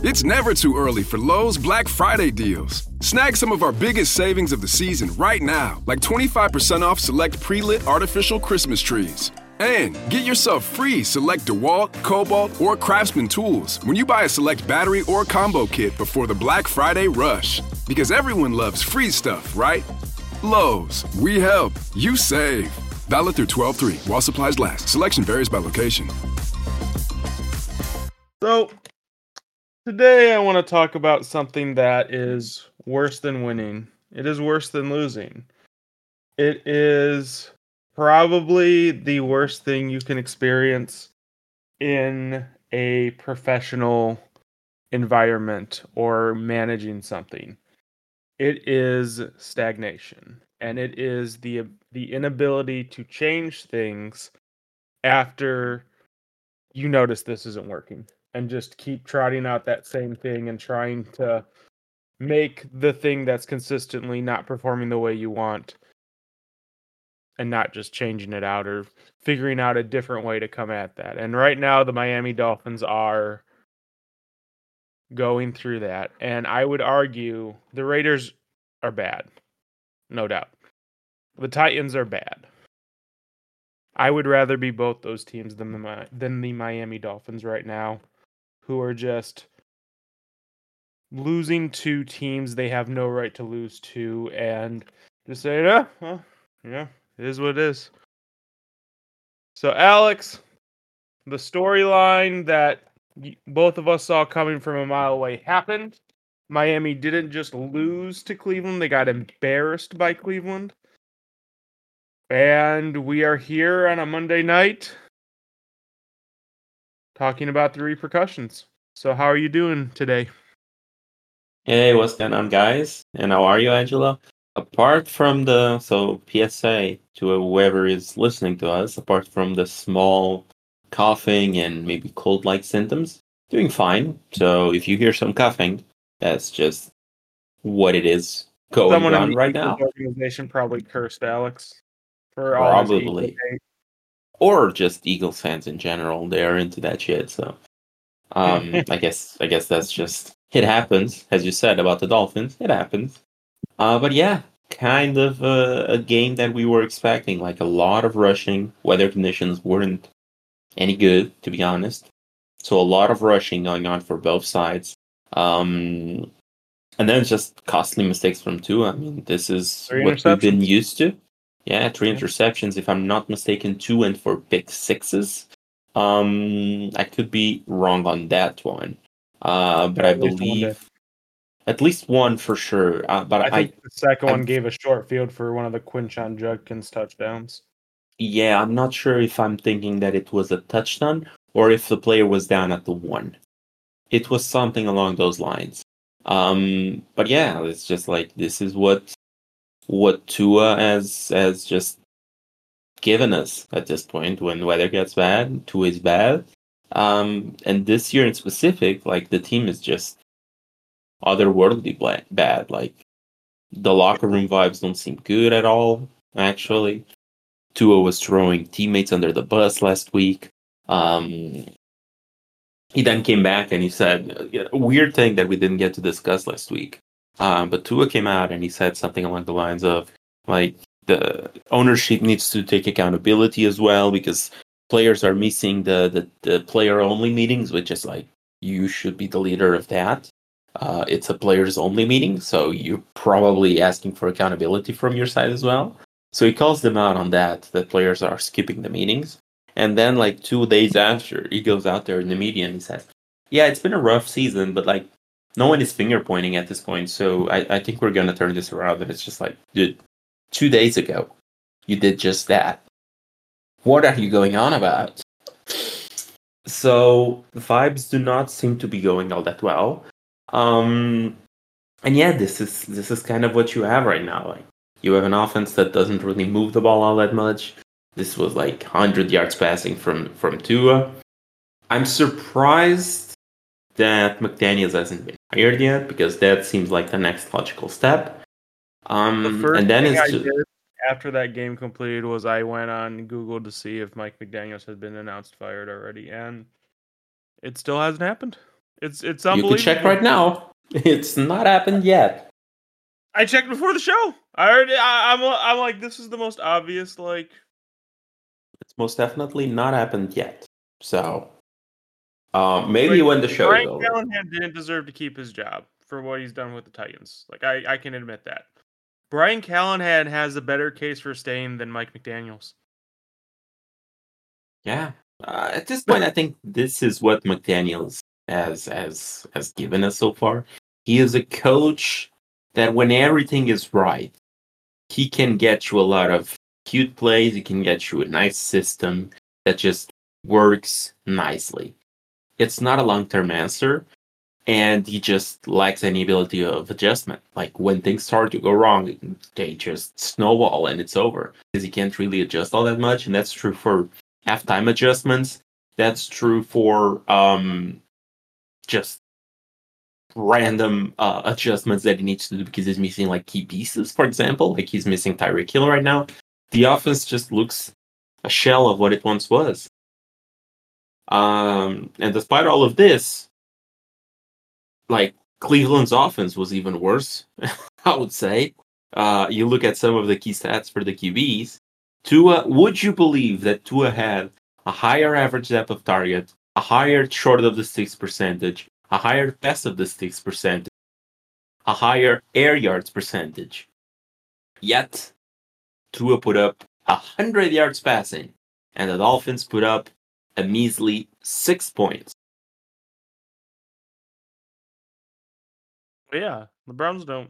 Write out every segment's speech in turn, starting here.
It's never too early for Lowe's Black Friday deals. Snag some of our biggest savings of the season right now, like 25% off select pre-lit artificial Christmas trees. And get yourself free select DeWalt, Cobalt, or Craftsman tools when you buy a select battery or combo kit before the Black Friday rush. Because everyone loves free stuff, right? Lowe's, we help, you save. Valid through 12/3 while supplies last. Selection varies by location. So, today I want to talk about something that is worse than winning. It is worse than losing. It is probably the worst thing you can experience in a professional environment or managing something. It is stagnation, and it is the inability to change things after you notice this isn't working, and just keep trotting out that same thing and trying to make the thing that's consistently not performing the way you want, and not just changing it out or figuring out a different way to come at that. And right now, the Miami Dolphins are going through that. And I would argue the Raiders are bad, no doubt. The Titans are bad. I would rather be both those teams than the Miami Dolphins right now, who are just losing to teams they have no right to lose to, and just say, yeah, it is what it is. So, Alex, the storyline that both of us saw coming from a mile away happened. Miami didn't just lose to Cleveland, they got embarrassed by Cleveland. And we are here on a Monday night talking about the repercussions. So how are you doing today? Hey, what's going on, guys? And how are you, Angela? Apart from the PSA to whoever is listening to us, apart from the small coughing and maybe cold-like symptoms, doing fine. So if you hear some coughing, that's just what it is going Someone on in the right Eagles now. organization probably cursed Alex for all his Probably. Eagles hate. Or just Eagles fans in general. They're into that shit, so I guess that's just it happens, as you said about the Dolphins. It happens. But yeah, kind of a game that we were expecting, like a lot of rushing. Weather conditions weren't any good, to be honest. So a lot of rushing going on for both sides. And then just costly mistakes from Tua. I mean, this is 3 what we've been interceptions. used to. Yeah, 3 interceptions. If I'm not mistaken, 2 went for pick sixes. I could be wrong on that one. But I believe at least one for sure. But I think the second one gave a short field for one of the Quinshon Judkins touchdowns. Yeah, I'm not sure if I'm thinking that it was a touchdown or if the player was down at the 1. It was something along those lines. But yeah, it's just like this is what Tua has just given us at this point. When weather gets bad, Tua is bad. And this year in specific, like the team is just otherworldly bad. Like the locker room vibes don't seem good at all, actually. Tua was throwing teammates under the bus last week. He then came back and he said a weird thing that we didn't get to discuss last week. But Tua came out and he said something along the lines of, like, the ownership needs to take accountability as well because players are missing the player-only meetings, which is like, you should be the leader of that. It's a players-only meeting, so you're probably asking for accountability from your side as well. So he calls them out on that players are skipping the meetings. And then, like, 2 days after, he goes out there in the media and he says, yeah, it's been a rough season, but, like, no one is finger pointing at this point, so I think we're going to turn this around. And it's just like, dude, 2 days ago, you did just that. What are you going on about? So, the vibes do not seem to be going all that well. And yeah, this is kind of what you have right now. Like, you have an offense that doesn't really move the ball all that much. This was like 100 yards passing from Tua. I'm surprised that McDaniels hasn't been hired yet because that seems like the next logical step. The first and then thing I did after that game completed was I went on Google to see if Mike McDaniels had been announced fired already, and it still hasn't happened. It's You unbelievable. could check right now. It's not happened yet. I checked before the show. I'm like, this is the most obvious. Like, It's most definitely not happened yet. So maybe when the show Brian is over. Callahan didn't deserve to keep his job for what he's done with the Titans. Like, I can admit that. Brian Callahan has a better case for staying than Mike McDaniels. Yeah. At this point, I think this is what McDaniels has given us so far. He is a coach that when everything is right, he can get you a lot of cute plays. He can get you a nice system that just works nicely. It's not a long-term answer, and he just lacks any ability of adjustment. Like when things start to go wrong, they just snowball and it's over because he can't really adjust all that much, and that's true for halftime adjustments. That's true for just random adjustments that he needs to do because he's missing like key pieces. For example, like he's missing Tyreek Hill right now. The offense just looks a shell of what it once was. And despite all of this, like Cleveland's offense was even worse, I would say. You look at some of the key stats for the QBs. Tua, would you believe that Tua had a higher average depth of target, a higher short of the sticks percentage, a higher pass of the sticks percentage, a higher air yards percentage? Yet, Tua put up 100 yards passing, and the Dolphins put up a measly 6 points. Yeah, the Browns don't.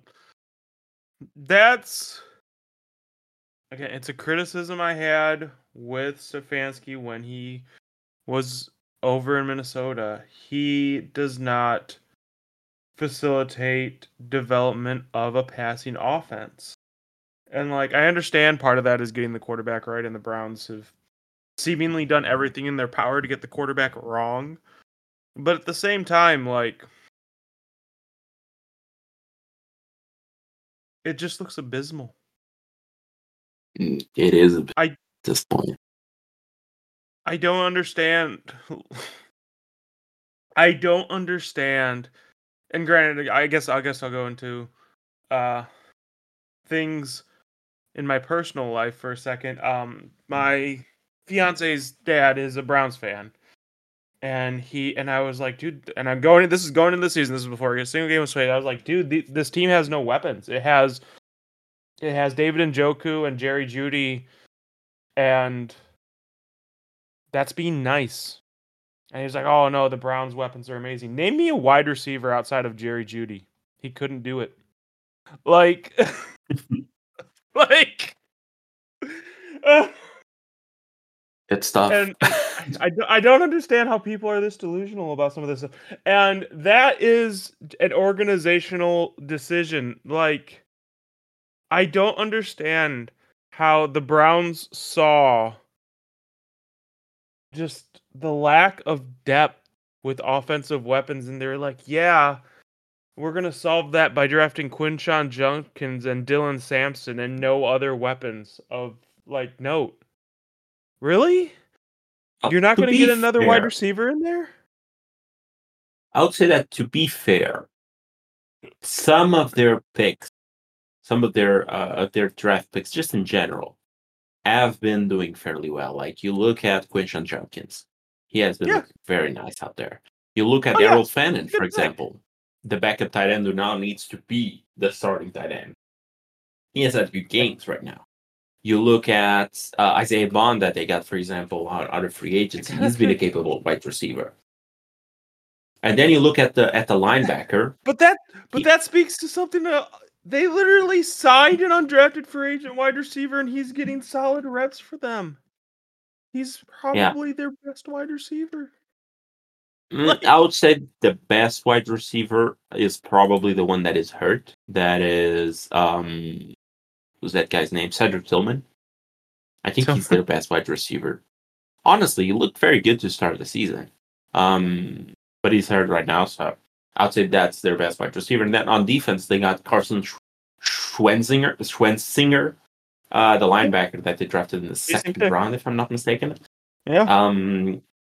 That's okay. It's a criticism I had with Stefanski when he was over in Minnesota. He does not facilitate development of a passing offense. And like I understand part of that is getting the quarterback right, and the Browns have seemingly done everything in their power to get the quarterback wrong. But at the same time, like it just looks abysmal. It is at I this point. I don't understand. I don't understand. And granted, I guess I'll go into things in my personal life for a second. My fiance's dad is a Browns fan. And I was like, dude, and this is going into the season. This is before a single game was played. I was like, dude, this team has no weapons. It has David Njoku and Jerry Jeudy, and that's being nice. And he was like, oh no, the Browns' weapons are amazing. Name me a wide receiver outside of Jerry Jeudy. He couldn't do it. Like, like, It's tough. and I don't understand how people are this delusional about some of this stuff. And that is an organizational decision. Like, I don't understand how the Browns saw just the lack of depth with offensive weapons, and they're like, yeah, we're going to solve that by drafting Quinshon Judkins and Dylan Sampson and no other weapons of, like, note. Really? You're not going to get another wide receiver in there? I would say that, to be fair, some of their picks, some of their draft picks, just in general, have been doing fairly well. Like, you look at Quinshon Judkins. He has been looking very nice out there. You look at Errol Fannin, for example. The backup tight end who now needs to be the starting tight end. He has had good games right now. You look at Isaiah Bond that they got, for example, out of free agency. He's been a capable wide receiver. And then you look at the linebacker. But that speaks to something that they literally signed an undrafted free agent wide receiver, and he's getting solid reps for them. He's probably their best wide receiver. I would say the best wide receiver is probably the one that is hurt. That is, who's that guy's name? Cedric Tillman. I think he's their best wide receiver. Honestly, he looked very good to start the season. But he's hurt right now, so I would say that's their best wide receiver. And then on defense, they got Carson Schwenzinger, the linebacker that they drafted in the second round, if I'm not mistaken. Yeah.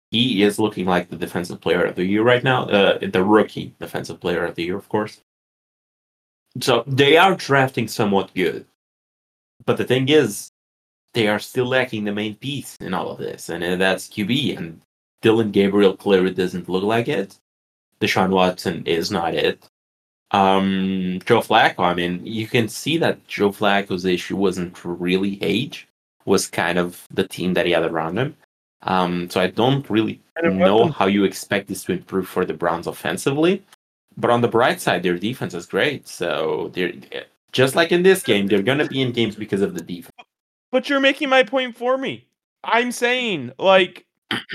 he is looking like the defensive player of the year right now. The rookie defensive player of the year, of course. So they are drafting somewhat good. But the thing is, they are still lacking the main piece in all of this, and that's QB. And Dylan Gabriel clearly doesn't look like it. Deshaun Watson is not it. Joe Flacco, I mean, you can see that Joe Flacco's issue wasn't really age, was kind of the team that he had around him. So I don't really know how you expect this to improve for the Browns offensively. But on the bright side, their defense is great. So they're just like in this game, they're going to be in games because of the defense. But you're making my point for me. I'm saying, like,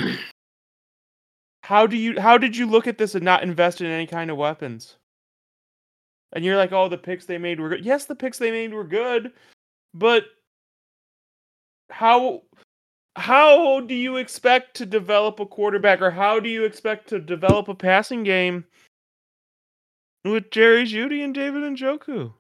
how did you look at this and not invest in any kind of weapons? And you're like, oh, the picks they made were good. Yes, the picks they made were good, but how do you expect to develop a quarterback, or how do you expect to develop a passing game with Jerry Jeudy and David Njoku?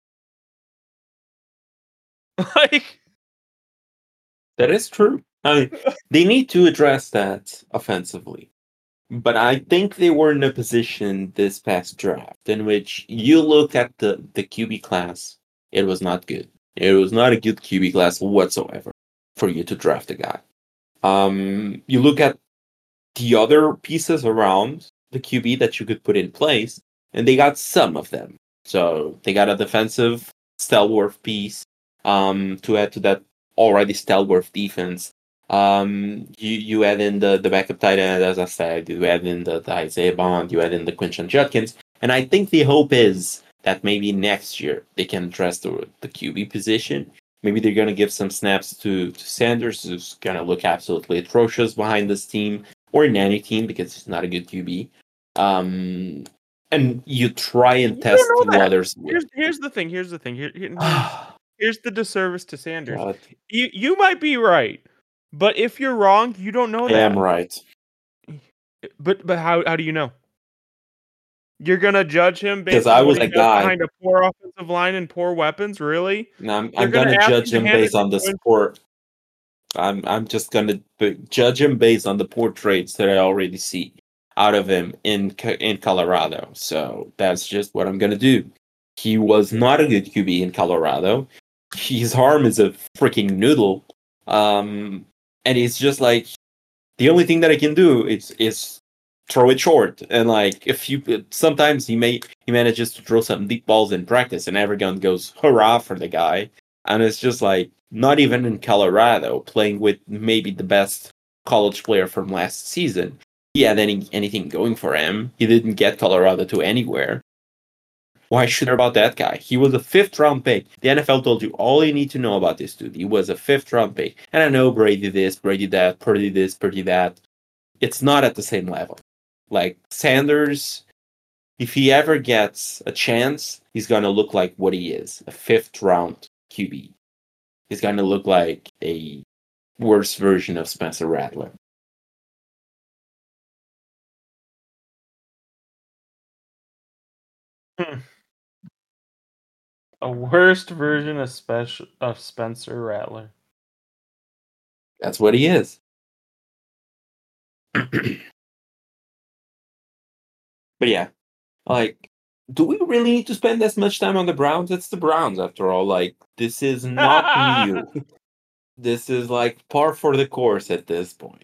Like, that is true. I mean, they need to address that offensively. But I think they were in a position this past draft in which you look at the QB class, it was not good. It was not a good QB class whatsoever for you to draft a guy. You look at the other pieces around the QB that you could put in place, and they got some of them. So they got a defensive stalwart piece to add to that already stalwart defense. You add in the backup tight end, as I said, you add in the Isaiah Bond, you add in the Quinton Judkins, and I think the hope is that maybe next year they can address the QB position. Maybe they're going to give some snaps to Sanders, who's going to look absolutely atrocious behind this team, or in any team, because he's not a good QB. And you try and test the others. Here's the thing. Here's the disservice to Sanders. God. You might be right. But if you're wrong, you don't know that. I am right. But how do you know? You're gonna judge him based on what he does behind a poor offensive line and poor weapons, really? No, I'm gonna judge him based on the sport. I'm just gonna judge him based on the poor traits that I already see out of him in Colorado. So that's just what I'm gonna do. He was not a good QB in Colorado. His arm is a freaking noodle. And it's just like the only thing that I can do is throw it short. And like sometimes he manages to throw some deep balls in practice, and everyone goes hurrah for the guy. And it's just like not even in Colorado, playing with maybe the best college player from last season, he had anything going for him. He didn't get Colorado to anywhere. Why should I care about that guy? He was a 5th-round pick. The NFL told you all you need to know about this dude. He was a 5th-round pick. And I know Brady this, Brady that, Purdy this, Purdy that. It's not at the same level. Like, Sanders, if he ever gets a chance, he's going to look like what he is, a 5th-round QB. He's going to look like a worse version of Spencer Rattler. A worst version of Spencer Rattler. That's what he is. But yeah, like, do we really need to spend as much time on the Browns? It's the Browns, after all. Like, this is not new. This is like par for the course at this point.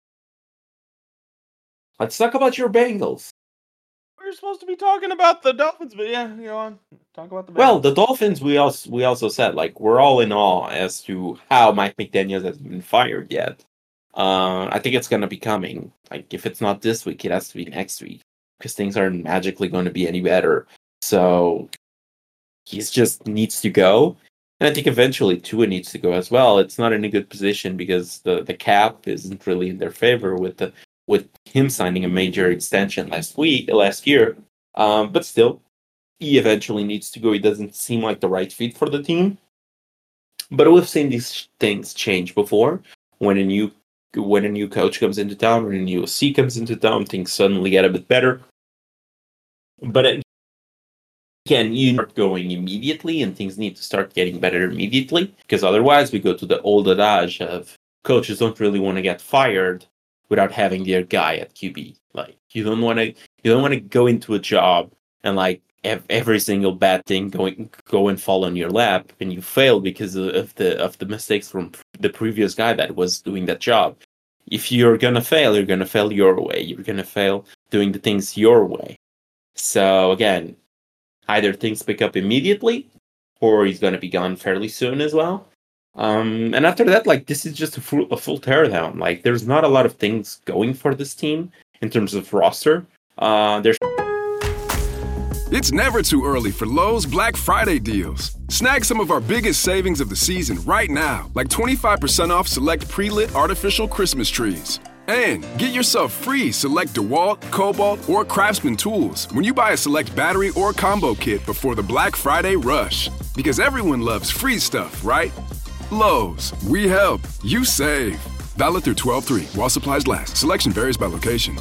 Let's talk about your Bengals. We're supposed to be talking about the Dolphins, but yeah, go on. Talk about the Bengals. Well, the Dolphins, we also said, like, we're all in awe as to how Mike McDaniels hasn't been fired yet. I think it's going to be coming. Like, if it's not this week, it has to be next week, because things aren't magically going to be any better. So he just needs to go. And I think eventually Tua needs to go as well. It's not in a good position because the cap isn't really in their favor with him signing a major extension last year. But still, he eventually needs to go. He doesn't seem like the right fit for the team. But we've seen these things change before. When a new coach comes into town, when a new OC comes into town, things suddenly get a bit better. But again, you start going immediately, and things need to start getting better immediately, because otherwise we go to the old adage of coaches don't really want to get fired without having their guy at QB. Like you don't want to go into a job and like every single bad thing go and fall on your lap and you fail because of the mistakes from the previous guy that was doing that job. If you're gonna fail, you're gonna fail your way. You're gonna fail doing the things your way. So again, either things pick up immediately, or he's gonna be gone fairly soon as well. And after that, like this is just a full teardown. Like there's not a lot of things going for this team in terms of roster. There's. It's never too early for Lowe's Black Friday deals. Snag some of our biggest savings of the season right now, like 25% off select pre-lit artificial Christmas trees. And get yourself free select DeWalt, Cobalt, or Craftsman tools when you buy a select battery or combo kit before the Black Friday rush. Because everyone loves free stuff, right? Lowe's, we help, you save. Valid through 12/3 while supplies last. Selection varies by location.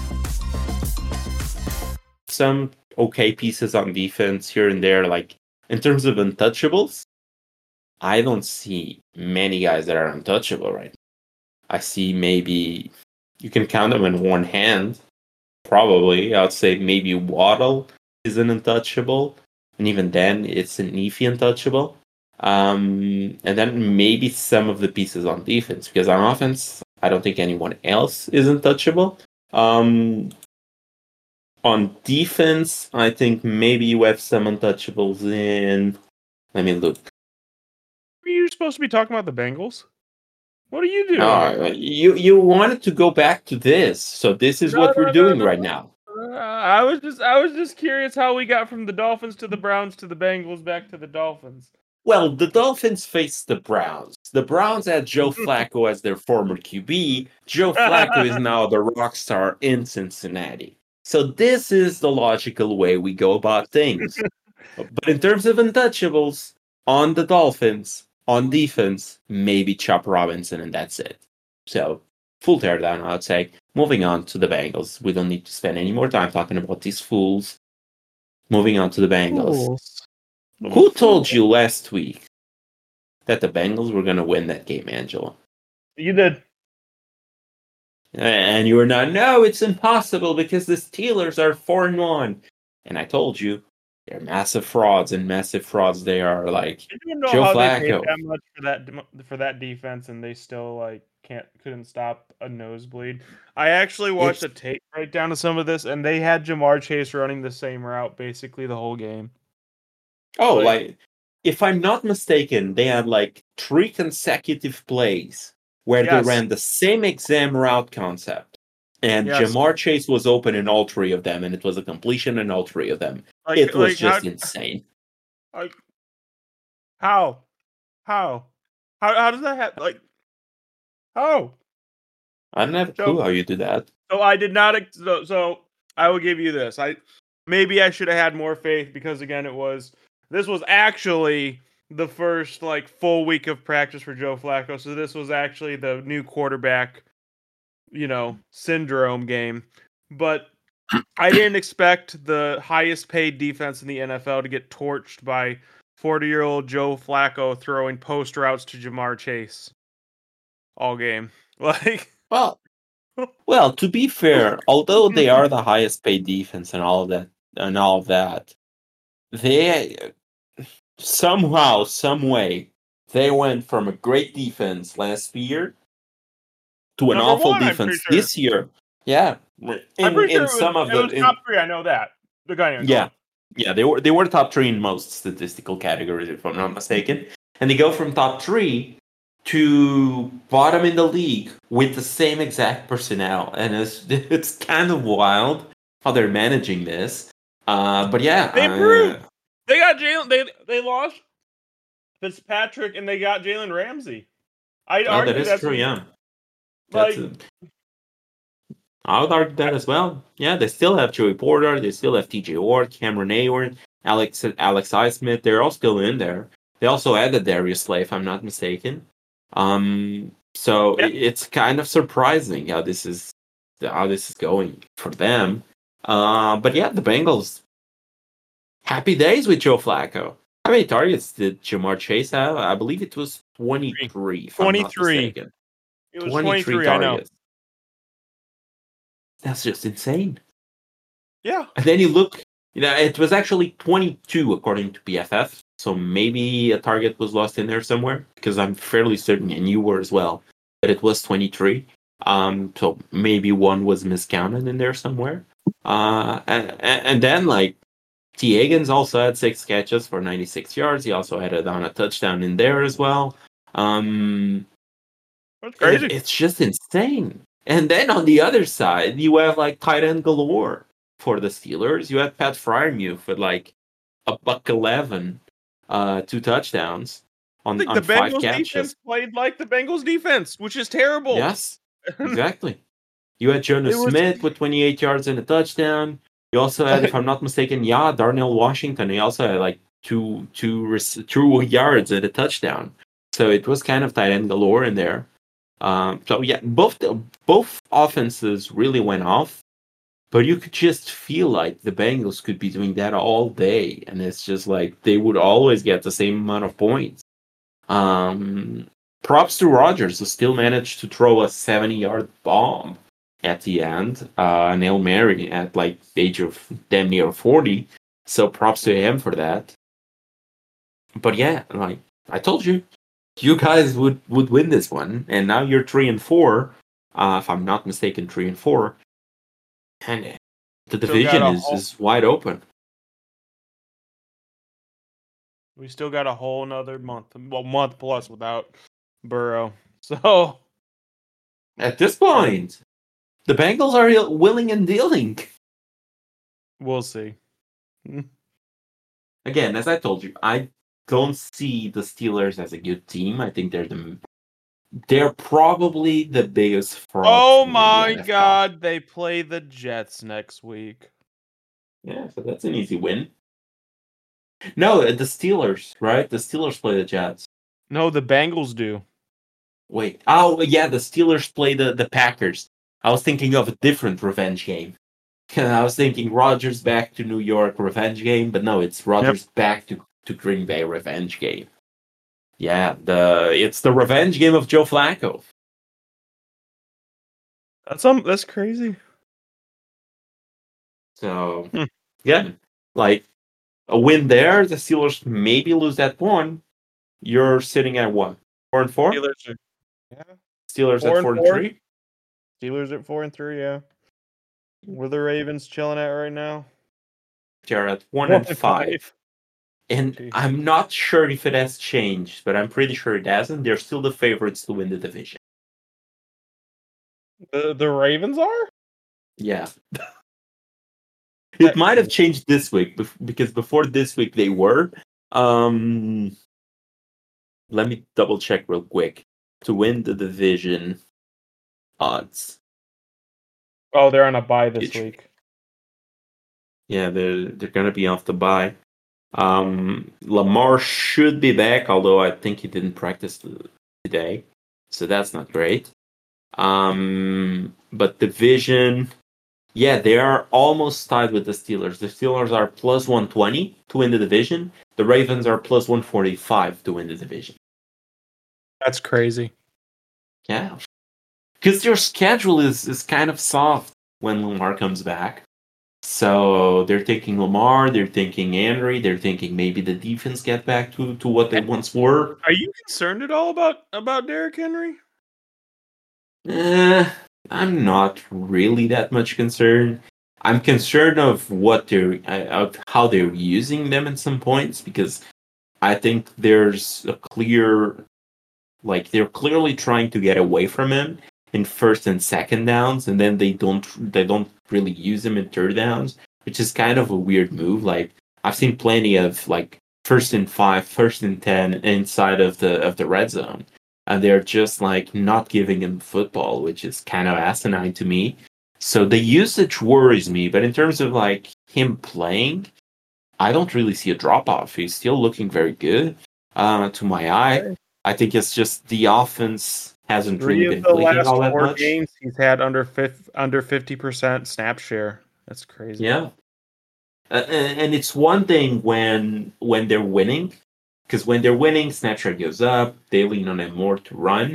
Some okay pieces on defense here and there. Like in terms of untouchables, I don't see many guys that are untouchable right now. I see maybe you can count them in one hand. Probably, I would say maybe Waddle is an untouchable, and even then, it's an iffy untouchable. And then maybe some of the pieces on defense, because on offense, I don't think anyone else is untouchable. On defense, I think maybe you have some untouchables in. Let me look. Are you supposed to be talking about the Bengals? What are you doing? You wanted to go back to this, so this is what we're doing right now. I was just curious how we got from the Dolphins to the Browns to the Bengals back to the Dolphins. Well, the Dolphins faced the Browns. The Browns had Joe Flacco as their former QB. Joe Flacco is now the rock star in Cincinnati. So this is the logical way we go about things. But in terms of untouchables, on the Dolphins, on defense, maybe Chop Robinson, and that's it. So, full teardown, I would say. Moving on to the Bengals. We don't need to spend any more time talking about these fools. Moving on to the Bengals. Who told you last week that the Bengals were going to win that game, Angelo? You did. And you were not, no, it's impossible because the Steelers are 4-1. And I told you, they're massive frauds, and massive frauds they are. Like Joe Flacco. They paid that much for that defense, and they still like couldn't stop a nosebleed. I actually watched a tape breakdown of some of this, and they had Jamar Chase running the same route basically the whole game. Oh, like if I'm not mistaken, they had like 3 consecutive plays where they ran the same exam route concept. And Jamar Chase was open in all 3 of them, and it was a completion in all 3 of them. It was just insane. How does that happen? Like, how? I don't have a clue how you do that. So I did not. So I will give you this. Maybe I should have had more faith because again, this was actually the first like full week of practice for Joe Flacco. So this was actually the new quarterback, syndrome game. But I didn't expect the highest paid defense in the NFL to get torched by 40-year-old Joe Flacco throwing post routes to Jamar Chase all game. Like, well, to be fair, although they are the highest paid defense and all of that, they somehow, some way, they went from a great defense last year to an awful defense this year. Yeah, in some of the top 3. I know that the guy. Yeah, they were top 3 in most statistical categories, if I'm not mistaken, and they go from top 3 to bottom in the league with the same exact personnel, and it's kind of wild how they're managing this. But yeah, they improved. They got Jalen. They lost Fitzpatrick, and they got Jalen Ramsey. That is true. Yeah, I would argue that as well. Yeah, they still have Joey Porter, they still have T.J. Ward, Cameron Hayward, Alex Highsmith. They're all still in there. They also added Darius Slay, if I'm not mistaken. So it's kind of surprising how this is going for them. But yeah, the Bengals. Happy days with Joe Flacco. How many targets did Jamar Chase have? I believe it was 23. 23. It was 23 targets. That's just insane. Yeah. And then you look, it was actually 22 according to PFF. So maybe a target was lost in there somewhere, because I'm fairly certain, and you were as well, that it was 23. So maybe one was miscounted in there somewhere. And then like T. Higgins also had 6 catches for 96 yards. He also had a touchdown in there as well. That's crazy. It's just insane. And then on the other side, you have like tight end galore for the Steelers. You had Pat Fryermuth with like $111, 2 touchdowns on, I think on the 5 Bengals catches. defense played like the Bengals defense, which is terrible. Yes, exactly. You had Jonas Smith with 28 yards and a touchdown. You also had, if I'm not mistaken, Darnell Washington. He also had like two yards and a touchdown. So it was kind of tight end galore in there. So yeah, both offenses really went off, but you could just feel like the Bengals could be doing that all day, and it's just like they would always get the same amount of points. Props to Rodgers, who still managed to throw a 70-yard bomb at the end, an Hail Mary at like the age of damn near 40. So props to him for that. But yeah, like I told you, you guys would win this one, and now you're 3-4. If I'm not mistaken, 3-4, and the division is wide open. We still got a whole another month, month plus without Burrow. So at this point, the Bengals are willing and dealing. We'll see. Again, as I told you, I don't see the Steelers as a good team. I think they're probably the biggest fraud. Oh my God, they play the Jets next week. Yeah, so that's an easy win. No, the Steelers, right? The Steelers play the Jets. No, the Bengals do. Wait. Oh, yeah, the Steelers play the Packers. I was thinking of a different revenge game. I was thinking Rodgers back to New York revenge game, but no, it's Rodgers back to Green Bay revenge game. Yeah, it's the revenge game of Joe Flacco. That's crazy. So, yeah, like a win there, the Steelers maybe lose that one. You're sitting at what? 4-4? Steelers at 4-3? Steelers at 4-3, yeah. Where the Ravens chilling at right now? They're at 1-5. And I'm not sure if it has changed, but I'm pretty sure it hasn't. They're still the favorites to win the division. The Ravens are? Yeah. It might have changed this week, because before this week they were. Let me double check real quick. To win the division odds. Oh, they're on a bye this week. Yeah, they're gonna be off the bye. Lamar should be back, although I think he didn't practice today, so that's not great. But division, yeah, they are almost tied with the Steelers. The Steelers are plus 120 to win the division. The Ravens are plus 145 to win the division. That's crazy. Yeah. Because your schedule is kind of soft when Lamar comes back. So they're thinking Lamar, they're thinking Henry, they're thinking maybe the defense get back to what they once were. Are you concerned at all about Derrick Henry? I'm not really that much concerned. I'm concerned of how they're using them at some points, because I think there's a clear, like they're clearly trying to get away from him in first and second downs, and then they don't really use him in third downs, which is kind of a weird move. Like I've seen plenty of like 1st and 5, 1st and 10 inside of the red zone, and they're just like not giving him football, which is kind of asinine to me. So the usage worries me, but in terms of like him playing, I don't really see a drop off. He's still looking very good to my eye. I think it's just the offense hasn't really been clicking all that much. 3 of the last 4 games, he's had under 50% snap share. That's crazy. Yeah, and it's one thing when they're winning, because when they're winning, snap share goes up. They lean on him more to run.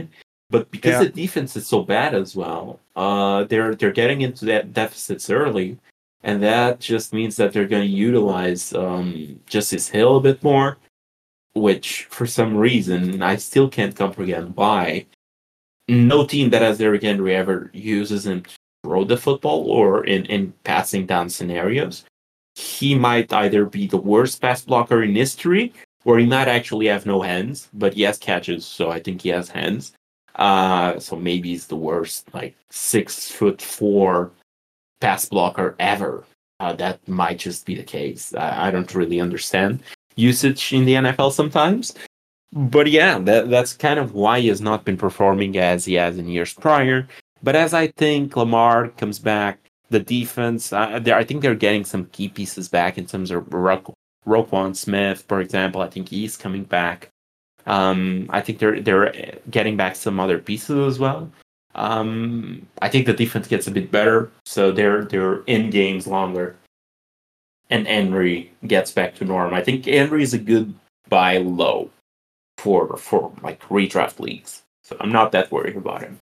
But because Yeah. the defense is so bad as well, they're getting into that deficits early, and that just means that they're going to utilize Justice Hill a bit more, which for some reason I still can't comprehend why. No team that has Derrick Henry ever uses him to throw the football or in passing down scenarios. He might either be the worst pass blocker in history, or he might actually have no hands, but he has catches, so I think he has hands. So maybe he's the worst, like 6'4" pass blocker ever. That might just be the case. I don't really understand usage in the NFL sometimes. But yeah, that's kind of why he has not been performing as he has in years prior. But as I think Lamar comes back, the defense, I think they're getting some key pieces back in terms of Roquan Smith, for example. I think he's coming back. I think they're getting back some other pieces as well. I think the defense gets a bit better, so they're in games longer, and Henry gets back to norm. I think Henry is a good buy low for like redraft leagues, so I'm not that worried about him.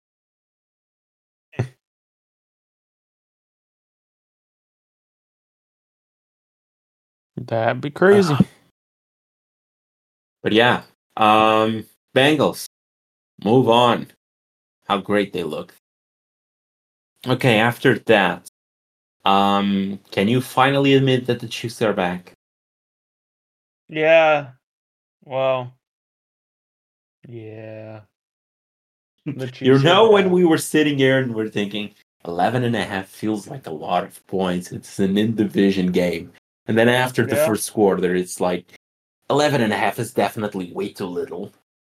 That'd be crazy. But yeah, Bengals, move on. How great they look. Okay, after that, can you finally admit that the Chiefs are back? Yeah. Well. Yeah. The Chiefs You know, are when back. we were sitting here and we're thinking 11.5 feels like a lot of points. It's an in-division game. And then after the first quarter, it's like 11.5 is definitely way too little.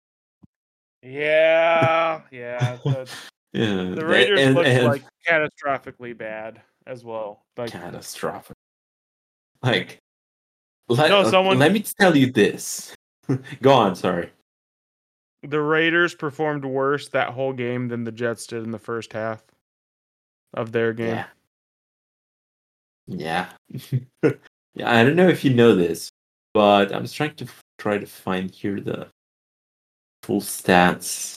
Yeah. Yeah, The Raiders looked like catastrophically bad as well. Like catastrophic. Like, someone. let me tell you this. Go on, sorry. The Raiders performed worse that whole game than the Jets did in the first half of their game. Yeah. Yeah, I don't know if you know this, but I was trying to find here the full stats.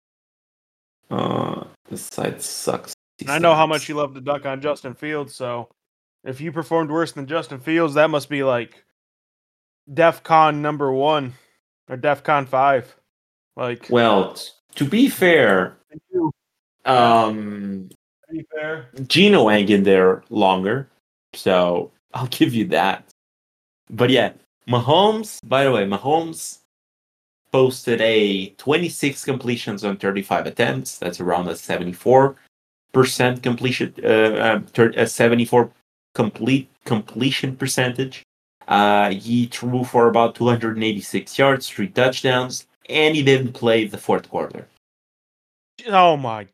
This site sucks. I know how much you love to duck on Justin Fields, so if you performed worse than Justin Fields, that must be like DEFCON number 1 or DEFCON 5. Like, well, to be fair, Gino hang in there longer, so I'll give you that. But yeah, Mahomes, by the way, Mahomes posted a 26 completions on 35 attempts. That's around a 74% completion, 74 completion percentage. He threw for about 286 yards, 3 touchdowns, and he didn't play the fourth quarter. Oh my.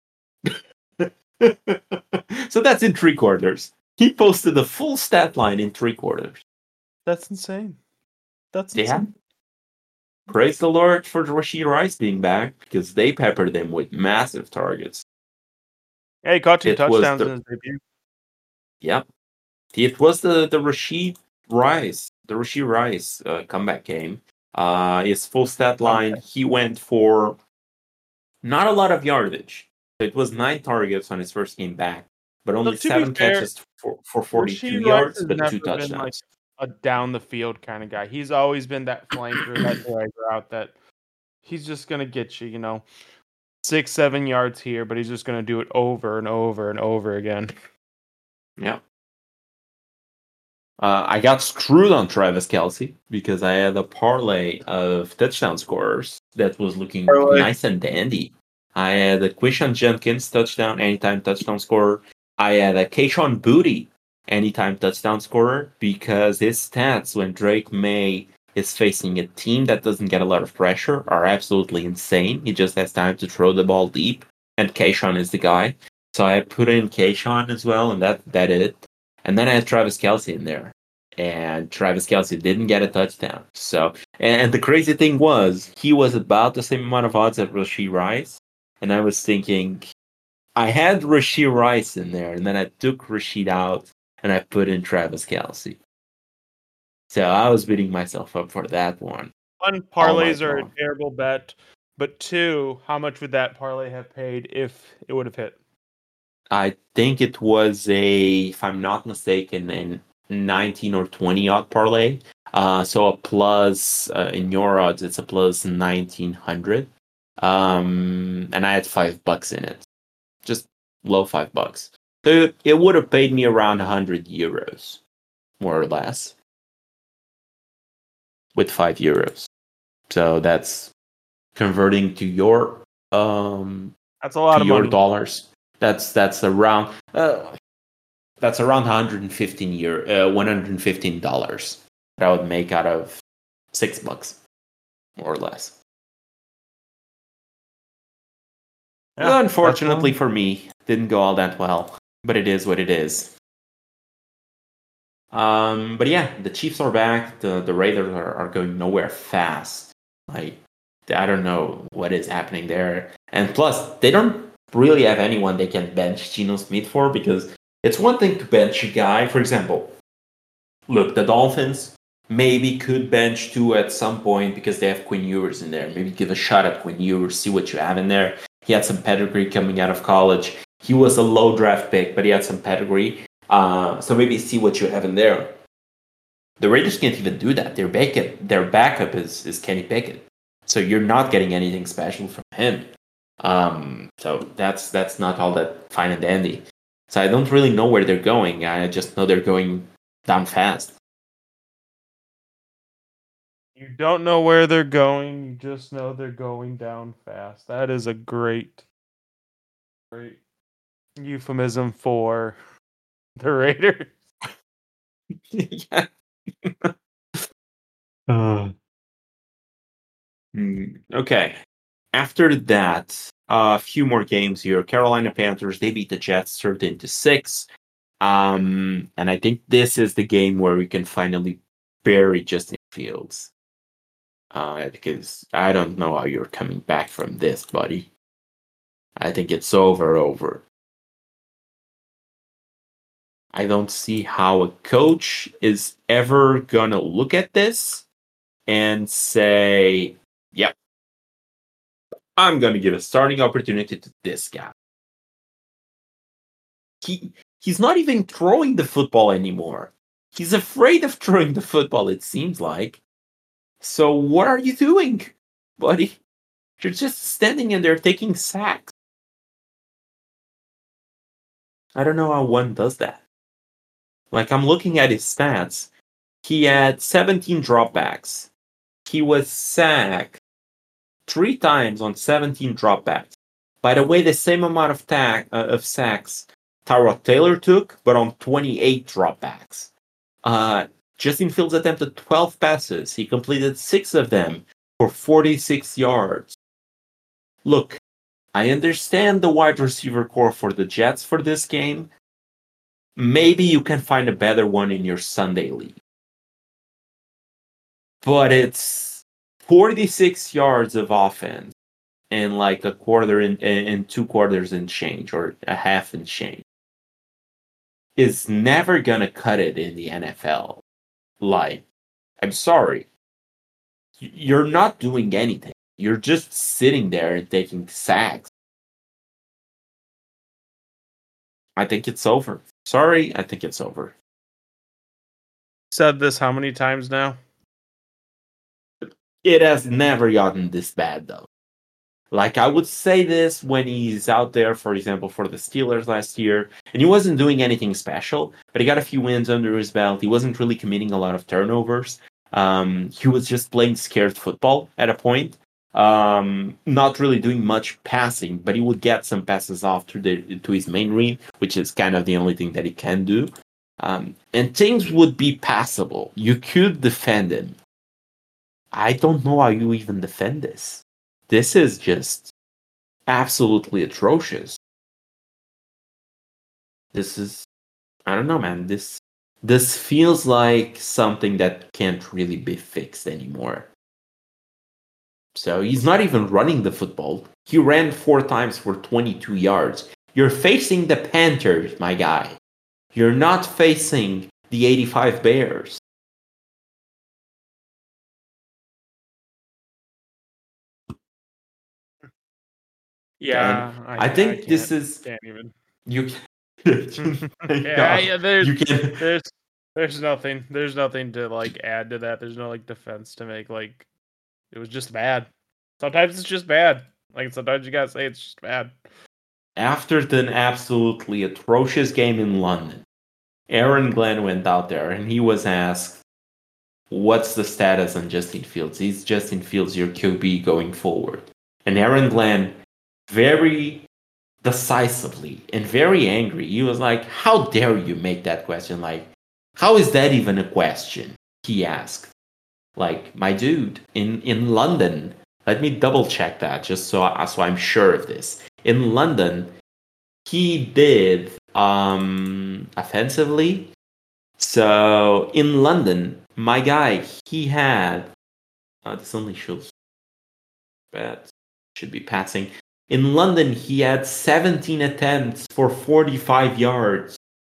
So that's in 3 quarters. He posted a full stat line in 3 quarters. That's insane. That's insane. Praise the Lord for Rashee Rice being back, because they peppered him with massive targets. Yeah, he caught 2 touchdowns in his debut. Yep. It was the Rashee Rice comeback game. His full stat line, he went for not a lot of yardage. It was 9 targets on his first game back, but only 7 catches for 42 yards, but 2 touchdowns. A down the field kind of guy. He's always been that flanker, that drag route that he's just gonna get you, 6-7 yards here, but he's just gonna do it over and over and over again. Yeah. I got screwed on Travis Kelce because I had a parlay of touchdown scorers that was looking nice and dandy. I had a Quishon Jenkins touchdown, anytime touchdown scorer. I had a Kayshon Boutte anytime touchdown scorer, because his stats when Drake May is facing a team that doesn't get a lot of pressure are absolutely insane. He just has time to throw the ball deep, and Kayshon is the guy. So I put in Kayshon as well, and that it. And then I had Travis Kelce in there, and Travis Kelce didn't get a touchdown. So, and the crazy thing was, he was about the same amount of odds as Rashee Rice, and I was thinking, I had Rashee Rice in there, and then I took Rashid out, and I put in Travis Kelce. So I was beating myself up for that one. Parlays are a terrible bet. But 2, how much would that parlay have paid if it would have hit? I think it was if I'm not mistaken, a 19 or 20 odd parlay. So a plus in your odds, it's a plus 1900. And I had $5 in it, just low $5. So it would have paid me around 100 euros, more or less, with €5. So that's converting to your That's a lot of money. dollars. That's around 115 dollars that I would make out of $6, more or less. Yeah, unfortunately for me, didn't go all that well, but it is what it is. But yeah, the Chiefs are back. The Raiders are going nowhere fast. Like, I don't know what is happening there. And plus, they don't really have anyone they can bench Geno Smith for, because it's one thing to bench a guy. For example, look, the Dolphins maybe could bench Tua at some point because they have Quinn Ewers in there. Maybe give a shot at Quinn Ewers, see what you have in there. He had some pedigree coming out of college. He was a low draft pick, but he had some pedigree. So maybe see what you have in there. The Raiders can't even do that. Their backup is Kenny Pickett. So you're not getting anything special from him. So that's not all that fine and dandy. So I don't really know where they're going. I just know they're going down fast. You don't know where they're going. You just know they're going down fast. That is a great euphemism for the Raiders. Yeah. Okay. After that, a few more games here. Carolina Panthers, they beat the Jets 13-6. And I think this is the game where we can finally bury Justin Fields. Because I don't know how you're coming back from this, buddy. I think it's over. I don't see how a coach is ever gonna look at this and say, yep, I'm gonna give a starting opportunity to this guy. He's not even throwing the football anymore. He's afraid of throwing the football, it seems like. So what are you doing, buddy? You're just standing in there taking sacks. I don't know how one does that. Like, I'm looking at his stats. He had 17 dropbacks. He was sacked 3 times on 17 dropbacks. By the way, the same amount of sacks Tyrod Taylor took, but on 28 dropbacks. Justin Fields attempted 12 passes. He completed 6 of them for 46 yards. Look, I understand the wide receiver core for the Jets for this game. Maybe you can find a better one in your Sunday league. But it's 46 yards of offense and like a quarter and 2 quarters in change, or a half in change. Is never gonna cut it in the NFL. Like, I'm sorry. You're not doing anything. You're just sitting there and taking sacks. I think it's over. Sorry, I think it's over. Said this how many times now? It has never gotten this bad, though. Like, I would say this when he's out there, for example, for the Steelers last year, and he wasn't doing anything special, but he got a few wins under his belt. He wasn't really committing a lot of turnovers. He was just playing scared football at a point. Not really doing much passing, but he would get some passes off to his main read, which is kind of the only thing that he can do. And things would be passable. You could defend him. I don't know how you even defend this. This is just absolutely atrocious. This is, I don't know, man. This feels like something that can't really be fixed anymore. So he's not even running the football. He ran 4 times for 22 yards. You're facing the Panthers, my guy. You're not facing the 85 Bears. Yeah, I think this is can't even. you. Yeah, you can. there's nothing to like add to that. There's no like defense to make. Like it was just bad. Sometimes it's just bad. Like sometimes you gotta say it's just bad. After the absolutely atrocious game in London, Aaron Glenn went out there and he was asked, "What's the status on Justin Fields? Is Justin Fields your QB going forward?" And Aaron Glenn, very decisively and very angry, he was like, "How dare you make that question? Like, how is that even a question?" He asked. Like, my dude, in London, let me double check that just so I'm sure of this. In London, he did offensively. So in London, my guy, he had this only shows bad should be passing. In London, he had 17 attempts for 45 yards.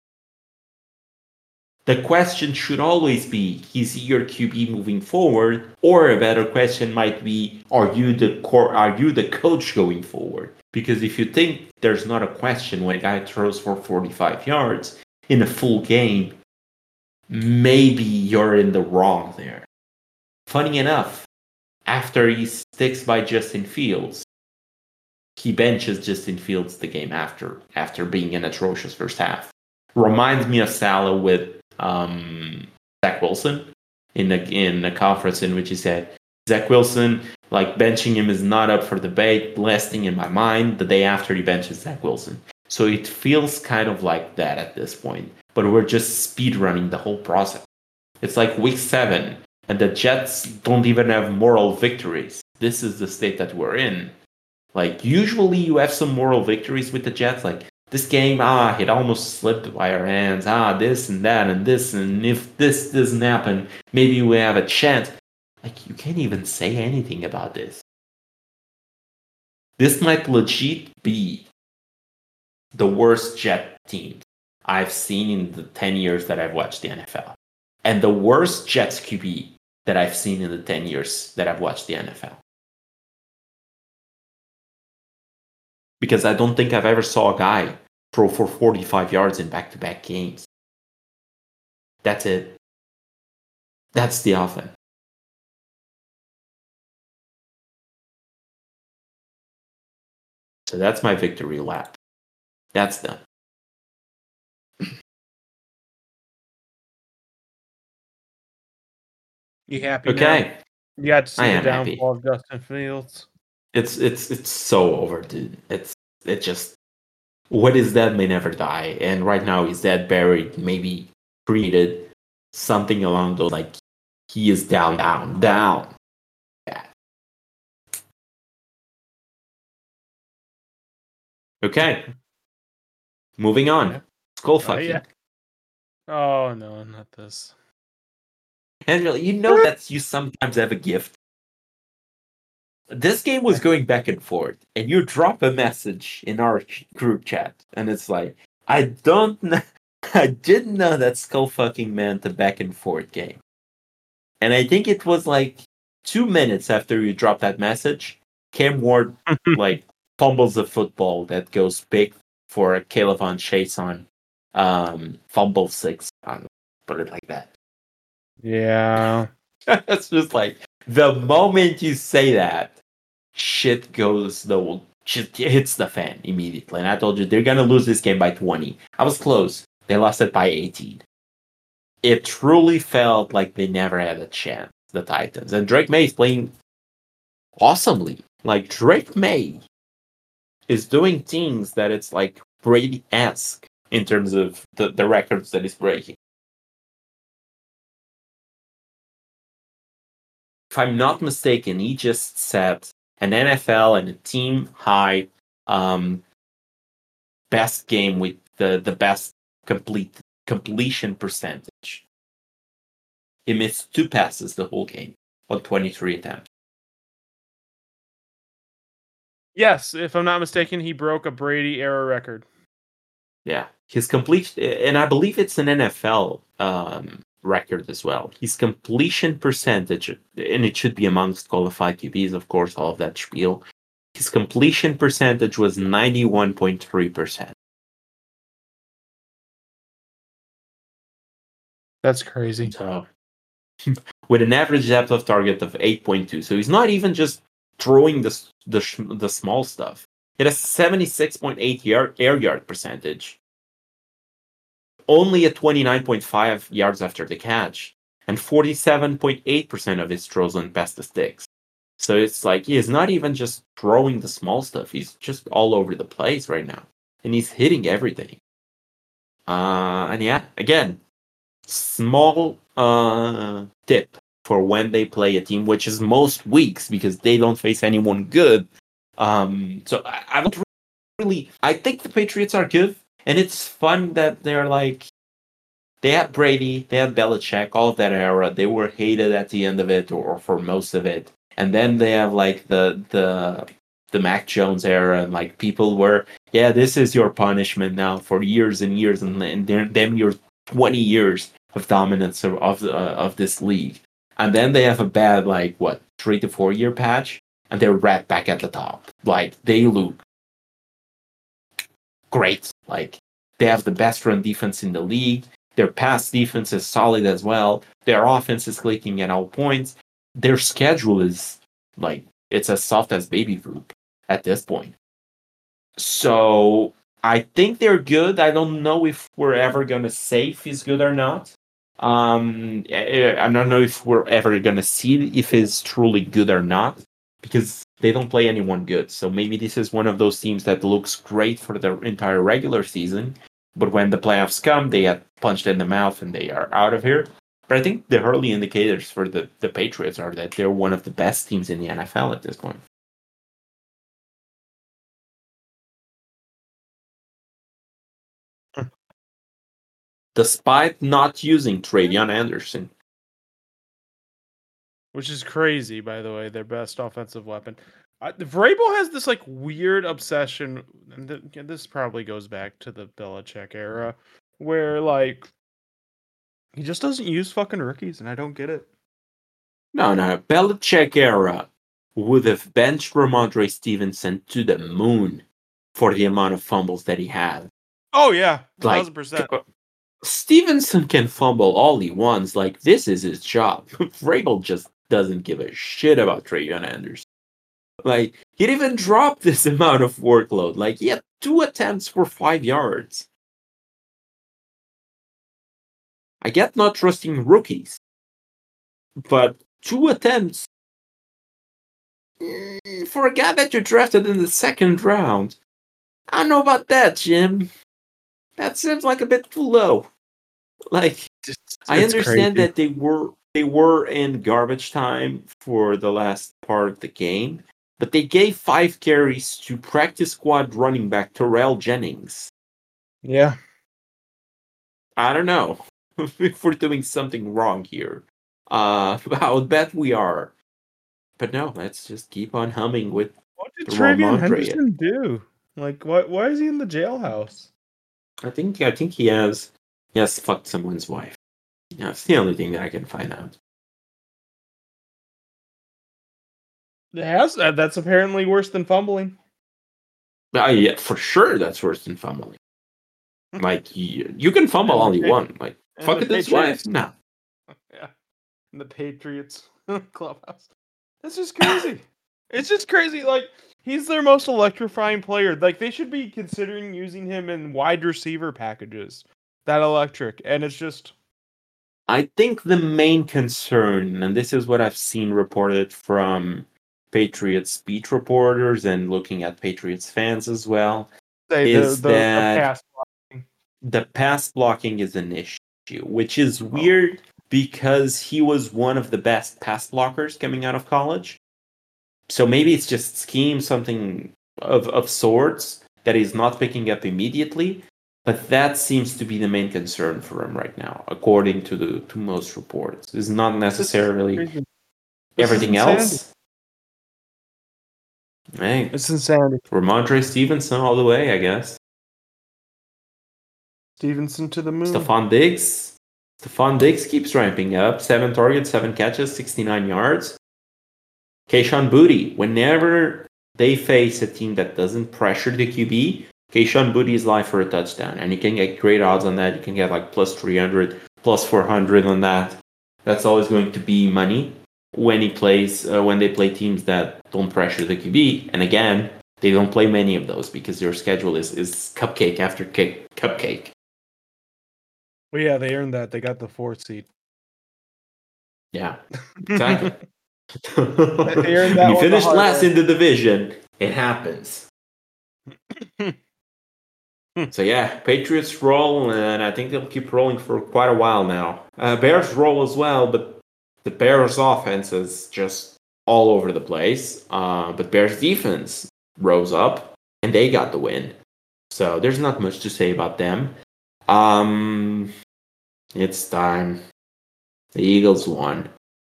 The question should always be, is he your QB moving forward? Or a better question might be, are you the coach going forward? Because if you think there's not a question when a guy throws for 45 yards in a full game, maybe you're in the wrong there. Funny enough, after he sticks by Justin Fields, he benches Justin Fields the game after being an atrocious first half. Reminds me of Salah with Zach Wilson in a conference in which he said, Zach Wilson, like benching him is not up for debate, lasting in my mind the day after he benches Zach Wilson. So it feels kind of like that at this point. But we're just speed running the whole process. It's like week 7, and the Jets don't even have moral victories. This is the state that we're in. Like, usually you have some moral victories with the Jets, like, this game, it almost slipped by our hands, this and that and this, and if this doesn't happen, maybe we have a chance. Like, you can't even say anything about this. This might legit be the worst Jet team I've seen in the 10 years that I've watched the NFL. And the worst Jets QB that I've seen in the 10 years that I've watched the NFL. Because I don't think I've ever saw a guy throw for 45 yards in back-to-back games. That's it. That's the offense. So that's my victory lap. That's done. You happy Okay. now? You got to see I the am downfall of Justin Fields. It's so over, dude. It just, what is dead may never die, and right now he's dead, buried, maybe created something along those, like, he is down. Yeah. Okay. Moving on. Skull fucking. Yeah. Oh no, not this. Angela, you know that you sometimes have a gift. This game was going back and forth, and you drop a message in our group chat, and it's like, I didn't know that skull fucking meant a back and forth game. And I think it was like 2 minutes after you dropped that message, Cam Ward like fumbles the football that goes big for a Caleb Chase on fumble 6. Put it like that. Yeah. It's just like, the moment you say that, shit hits the fan immediately. And I told you, they're going to lose this game by 20. I was close. They lost it by 18. It truly felt like they never had a chance, the Titans. And Drake May is playing awesomely. Like, Drake May is doing things that it's like Brady-esque in terms of the records that he's breaking. If I'm not mistaken, he just set an NFL and a team high best game with the best completion percentage. He missed 2 passes the whole game on 23 attempts. Yes, if I'm not mistaken, he broke a Brady era record. Yeah, his completion, and I believe it's an NFL record as well. His completion percentage, and it should be amongst qualified QBs, of course, all of that spiel. his completion percentage was 91.3%. That's crazy. So, with an average depth of target of 8.2. So he's not even just throwing the small stuff. It has 76.8 air yard percentage. Only at 29.5 yards after the catch. And 47.8% of his throws went past the sticks. So it's like he is not even just throwing the small stuff. He's just all over the place right now. And he's hitting everything. And yeah, again, small tip for when they play a team, which is most weeks because they don't face anyone good. So I don't really... I think the Patriots are good. And it's fun that they're like... They had Brady, they had Belichick, all of that era. They were hated at the end of it or for most of it. And then they have like the Mac Jones era, and like people were, yeah, this is your punishment now for years and years, and then your 20 years of dominance of this league. And then they have a bad 3 to 4 year patch, and they're right back at the top. Like they look great. Like they have the best run defense in the league. Their pass defense is solid as well. Their offense is clicking at all points. Their schedule is it's as soft as baby food at this point. So I think they're good. I don't know if we're ever gonna say if he's good or not. I don't know if we're ever gonna see if he's truly good or not because they don't play anyone good. So maybe this is one of those teams that looks great for the entire regular season, but when the playoffs come, they get punched in the mouth and they are out of here. But I think the early indicators for the Patriots are that they're one of the best teams in the NFL at this point. Despite not using TreVeyon Anderson. Which is crazy, by the way, their best offensive weapon. Vrabel has this weird obsession, and this probably goes back to the Belichick era, where he just doesn't use fucking rookies, and I don't get it. No, Belichick era would have benched Ramondre Stevenson to the moon for the amount of fumbles that he had. Oh yeah, 1,000%. Stevenson can fumble all he wants. This is his job. Vrabel just doesn't give a shit about TreVeyon Anderson. He'd even dropped this amount of workload. He had 2 attempts for 5 yards. I get not trusting rookies, but 2 attempts for a guy that you drafted in the 2nd round. I don't know about that, Jim. That seems like a bit too low. I understand that they were in garbage time for the last part of the game, but they gave 5 carries to practice squad running back Terrell Jennings. Yeah. I don't know if we're doing something wrong here. I'll bet we are. But no, let's just keep on humming with what did TreVeyon Henderson do? Why is he in the jailhouse? I think he has fucked someone's wife. Yeah, it's the only thing that I can find out. That's apparently worse than fumbling. Yeah, for sure that's worse than fumbling. You can fumble all you want. Fuck it, this wife? No. Yeah. In the Patriots clubhouse. That's just crazy. It's just crazy. He's their most electrifying player. They should be considering using him in wide receiver packages. That electric. And it's just... I think the main concern, and this is what I've seen reported from Patriots beat reporters and looking at Patriots fans as well, is that the pass blocking is an issue, which is weird because he was one of the best pass blockers coming out of college. So maybe it's just scheme, something of sorts that he's not picking up immediately. But that seems to be the main concern for him right now, according to most reports. It's not necessarily everything else. Hey, it's insanity. Ramondre Stevenson all the way, I guess. Stevenson to the moon. Stephon Diggs keeps ramping up. 7 targets, 7 catches, 69 yards. Kayshon Boutte, whenever they face a team that doesn't pressure the QB, Kayshon Boutte is live for a touchdown, and you can get great odds on that. You can get like plus 300, plus 400 on that. That's always going to be money when he plays when they play teams that don't pressure the QB. And again, they don't play many of those because their schedule is cupcake after cupcake. Well, yeah, they earned that. They got the 4th seed. Yeah, exactly. That you finished last way. in the division. It happens. So yeah, Patriots roll, and I think they'll keep rolling for quite a while now. Bears roll as well, but the Bears offense is just all over the place. But Bears defense rose up, and they got the win. So there's not much to say about them. It's time. The Eagles won.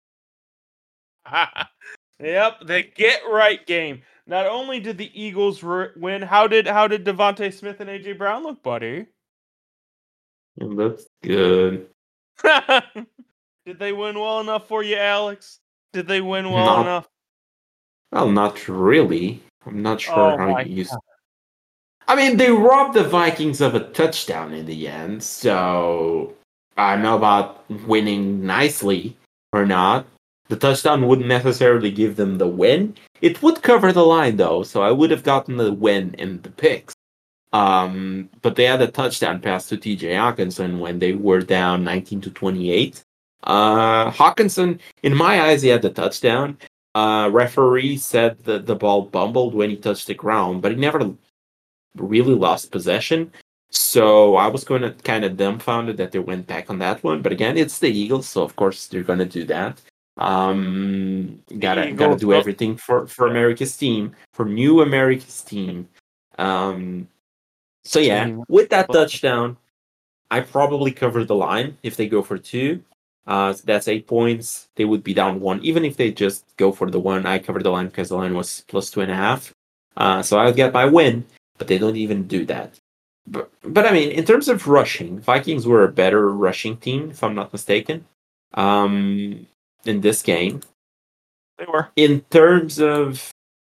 Yep, the get right game. Not only did the Eagles win, how did Devontae Smith and AJ Brown look, buddy? It looks good. Did they win well enough for you, Alex? Did they win well enough? Well, not really. I'm not sure how you use. I mean, they robbed the Vikings of a touchdown in the end, so I don't know about winning nicely or not. The touchdown wouldn't necessarily give them the win. It would cover the line, though, so I would have gotten the win in the picks. But they had a touchdown pass to TJ Hockenson when they were down 19-28. Hockenson, in my eyes, he had the touchdown. Referee said that the ball bumbled when he touched the ground, but he never really lost possession. So I was going to kind of dumbfounded that they went back on that one. But again, it's the Eagles, so of course they're going to do that. Gotta do everything for America's team, for new America's team. So yeah, with that touchdown, I probably cover the line if they go for 2. So that's 8 points. They would be down 1. Even if they just go for the 1, I covered the line because the line was plus 2.5. So I'll get my win, but they don't even do that. But I mean, in terms of rushing, Vikings were a better rushing team, if I'm not mistaken. In this game, they were. In terms of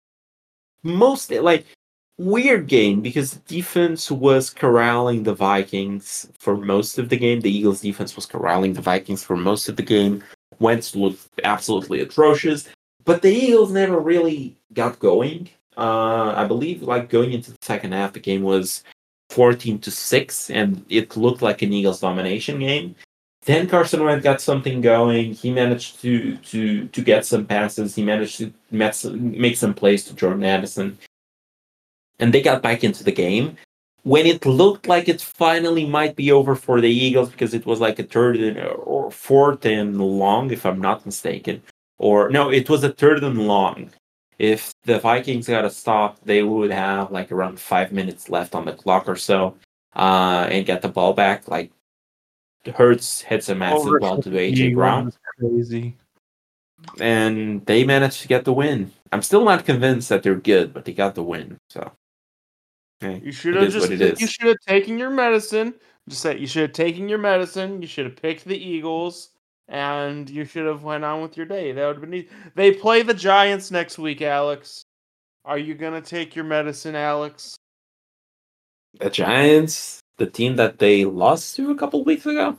weird game because the defense was corralling the Vikings for most of the game. The Eagles defense was corralling the Vikings for most of the game. Wentz looked absolutely atrocious, but the Eagles never really got going. I believe going into the second half, the game was 14-6, and it looked like an Eagles domination game. Then Carson Wentz got something going. He managed to get some passes. He managed to make some plays to Jordan Addison. And they got back into the game when it looked like it finally might be over for the Eagles because it was like a 3rd or 4th and long, if I'm not mistaken. Or no, it was a 3rd and long. If the Vikings got a stop, they would have like around 5 minutes left on the clock or so and get the ball back. Like Hurts hits a massive ball to AJ Brown. Crazy. And they managed to get the win. I'm still not convinced that they're good, but they got the win. So you should have you should have taken your medicine. Just say you should have taken your medicine. You should have picked the Eagles, and you should have went on with your day. That would have been easy. They play the Giants next week, Alex. Are you gonna take your medicine, Alex? The Giants, the team that they lost to a couple weeks ago.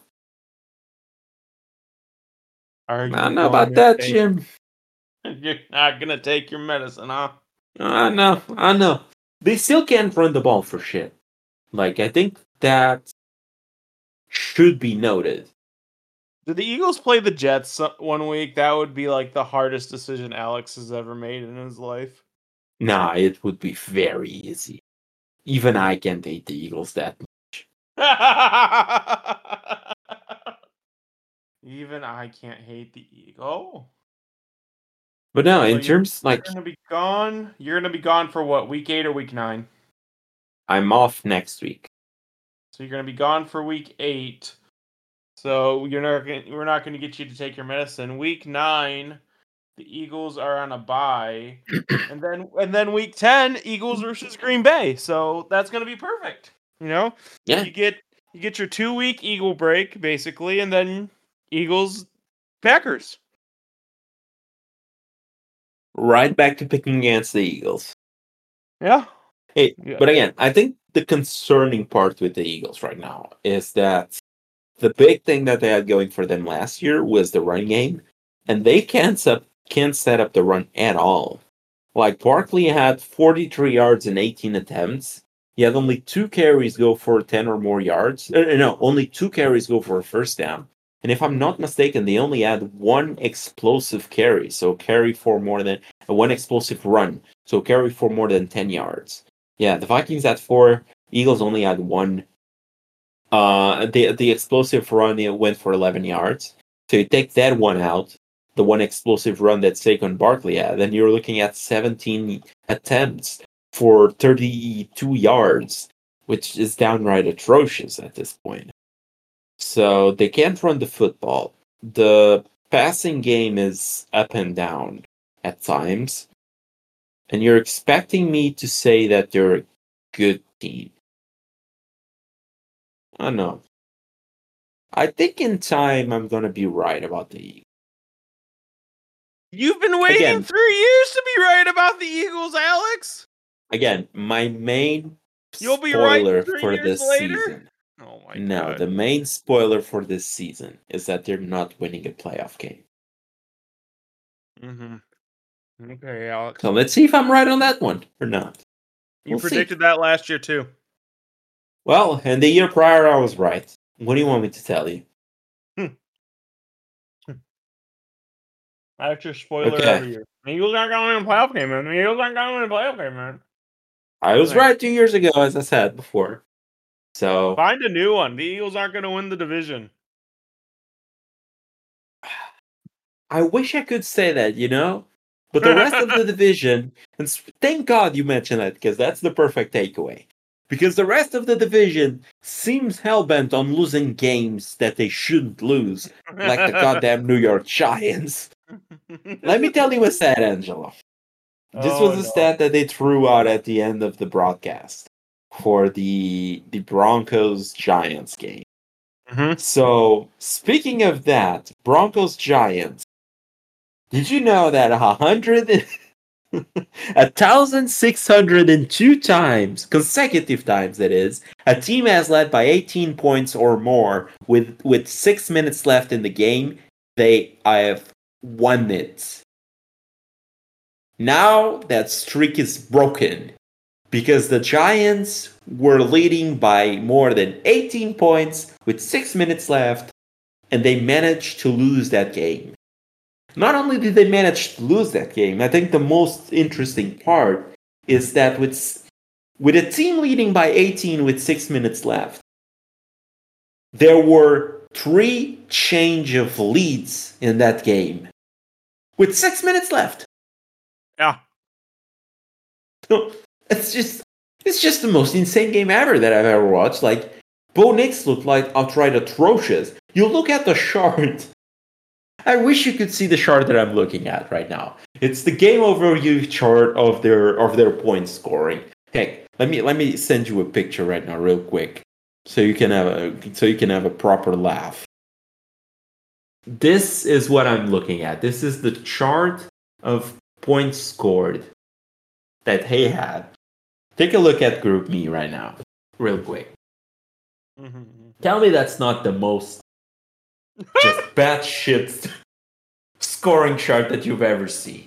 I don't know about that, Jim. You're not gonna take your medicine, huh? I know. They still can't run the ball for shit. I think that should be noted. Did the Eagles play the Jets one week? That would be the hardest decision Alex has ever made in his life. Nah, it would be very easy. Even I can't hate the Eagles that much. Even I can't hate the Eagle. But no, in terms you're gonna be gone. You're gonna be gone for what? Week 8 or week 9? I'm off next week. So you're gonna be gone for week 8. So we're not gonna get you to take your medicine. Week 9, the Eagles are on a bye, and then week 10, Eagles versus Green Bay. So that's gonna be perfect. Yeah. You get your 2-week Eagle break basically, and then Eagles Packers. Right back to picking against the Eagles. Yeah. Hey, Yeah. but again, I think the concerning part with the Eagles right now is that the big thing that they had going for them last year was the run game, and they can't set up the run at all. Like Barkley had 43 yards in 18 attempts. He had only 2 carries go for 10 or more yards. No, only 2 carries go for a first down. And if I'm not mistaken, they only had 1 explosive carry. So carry for more than 1 explosive run. So carry for more than 10 yards. Yeah, the Vikings had 4. Eagles only had 1. The explosive run went for 11 yards. So you take that one out, the 1 explosive run that Saquon Barkley had, then you're looking at 17 attempts for 32 yards, which is downright atrocious at this point. So they can't run the football. The passing game is up and down at times. And you're expecting me to say that they're a good team. I don't know. I think in time I'm going to be right about the Eagles. You've been waiting Again. 3 years to be right about the Eagles, Alex. Again, my main You'll be right spoiler 3 for years this later? season. Oh my No, god. the main spoiler for this season is that they're not winning a playoff game. Mm-hmm. Okay, Alex. So let's see if I'm right on that one or not. You We'll predicted see. that last year too. Well, and the year prior I was right. What do you want me to tell you? That's your spoiler Okay. every year. The Eagles aren't going to win a playoff game, man. The Eagles aren't going to win a playoff game, man. I was right 2 years ago, as I said before. So Find a new one. The Eagles aren't going to win the division. I wish I could say that, you know? But the rest of the division, and thank God you mentioned that, because that's the perfect takeaway. Because the rest of the division seems hellbent on losing games that they shouldn't lose, like the goddamn New York Giants. Let me tell you a stat, Angelo. This was a stat that they threw out at the end of the broadcast for the Broncos Giants game. Mm-hmm. So, speaking of that, Broncos Giants, did you know that 1,602 times, consecutive times that is, a team has led by 18 points or more with 6 minutes left in the game, they have won it. Now that streak is broken because the Giants were leading by more than 18 points with 6 minutes left, and they managed to lose that game. Not only did they manage to lose that game, I think the most interesting part is that with a team leading by 18 with 6 minutes left, there were 3 change of leads in that game with 6 minutes left. Yeah. So it's just the most insane game ever that I've ever watched. Like, Bo Nix looked like outright atrocious. You look at the chart. I wish you could see the chart that I'm looking at right now. It's the game overview chart of their point scoring. Heck, let me send you a picture right now, real quick, so you can have a proper laugh. This is what I'm looking at. This is the chart of points scored that they had. Take a look at Group Me right now, real quick. Mm-hmm. Tell me that's not the most just batshit scoring chart that you've ever seen.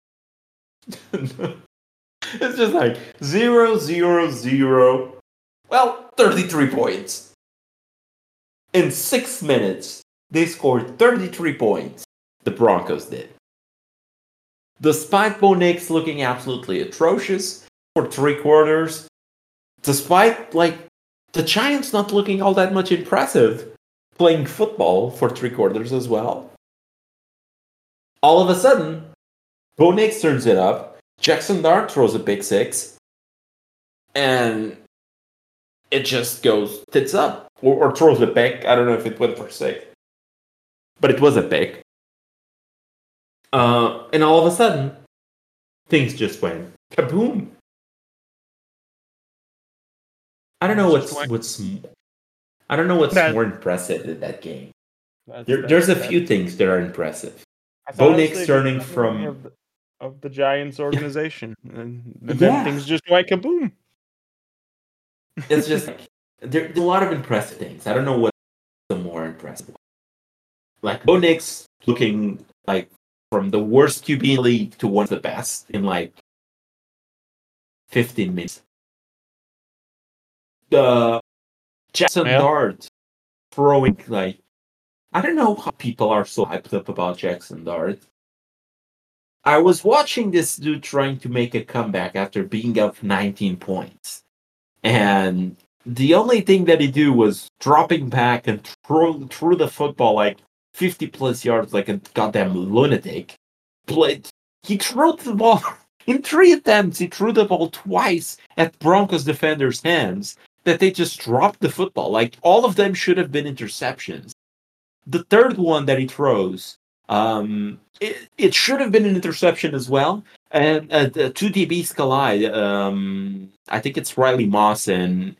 It's just like 0, 0, 0. Well, 33 points. In 6 minutes, they scored 33 points. The Broncos did. Despite Bo Nix looking absolutely atrocious for 3 quarters, despite the Giants not looking all that much impressive playing football for 3 quarters as well. All of a sudden, Bo Nix turns it up. Jackson Dart throws a pick 6. And it just goes tits up. Or throws a pick. I don't know if it went for 6. But it was a pick. And all of a sudden, things just went kaboom. I don't know what's more impressive in that game. There's a few things that are impressive. Bo Nix turning from... of the Giants organization, and then Yeah. things just went kaboom. It's just there's a lot of impressive things. I don't know what's the more impressive. Like Bo Nix looking like from the worst QB in the league to one of the best in like 15 minutes. The Jackson Dart throwing like I don't know how people are so hyped up about Jackson Dart. I was watching this dude trying to make a comeback after being up 19 points. And the only thing that he do was dropping back and threw the football like 50 plus yards like a goddamn lunatic. He threw the ball in 3 attempts. He threw the ball twice at Broncos defenders' hands that they just dropped the football. Like all of them should have been interceptions. The third one that he throws, it should have been an interception as well. And the two DBs collide. I think it's Riley Moss and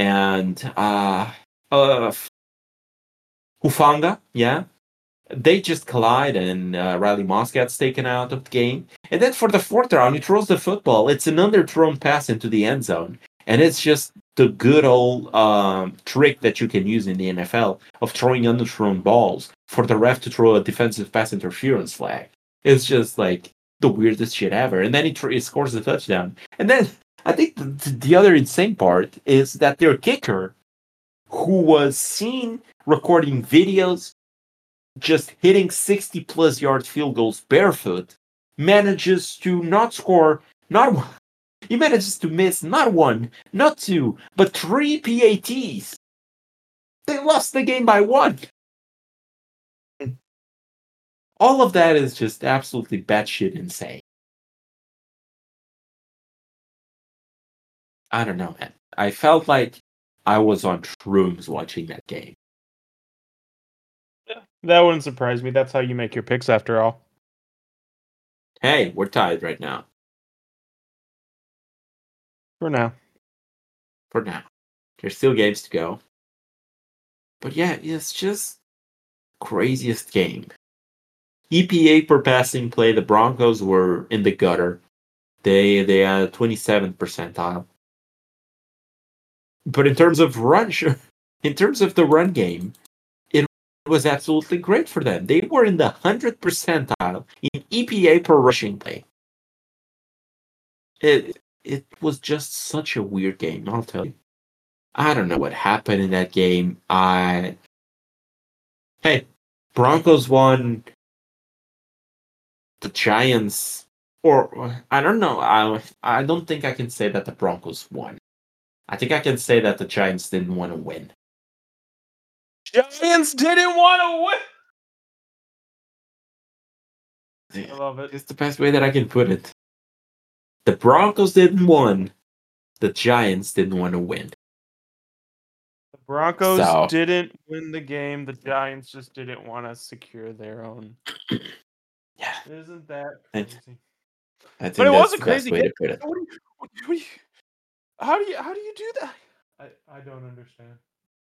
Hufanga. Yeah, they just collide, and Riley Moss gets taken out of the game. And then for the fourth round, he throws the football. It's an underthrown pass into the end zone, and it's just the good old trick that you can use in the NFL of throwing underthrown balls for the ref to throw a defensive pass interference flag. It's just like the weirdest shit ever. And then he scores the touchdown. And then I think the other insane part is that their kicker, who was seen recording videos just hitting 60 plus yard field goals barefoot, manages to not score not one. He manages to miss not one, not two, but 3 PATs. They lost the game by 1. All of that is just absolutely batshit insane. I don't know, man. I felt like I was on shrooms watching that game. Yeah, that wouldn't surprise me. That's how you make your picks, after all. Hey, we're tied right now. For now. There's still games to go. But yeah, it's just craziest game. EPA per passing play, the Broncos were in the gutter. They had 27th percentile. But in terms of the run game, it was absolutely great for them. They were in the 100th percentile in EPA per rushing play. It was just such a weird game, I'll tell you. I don't know what happened in that game. Hey, Broncos won. The Giants, or I don't know. I don't think I can say that the Broncos won. I think I can say that the Giants didn't want to win. Giants didn't want to win. I love it. It's the best way that I can put it. The Broncos didn't win. The Giants didn't want to win. The Broncos didn't win the game. The Giants just didn't want to secure their own. Yeah. Isn't that crazy? I think but it was a the crazy best way game. to put it. How do you do that? I don't understand.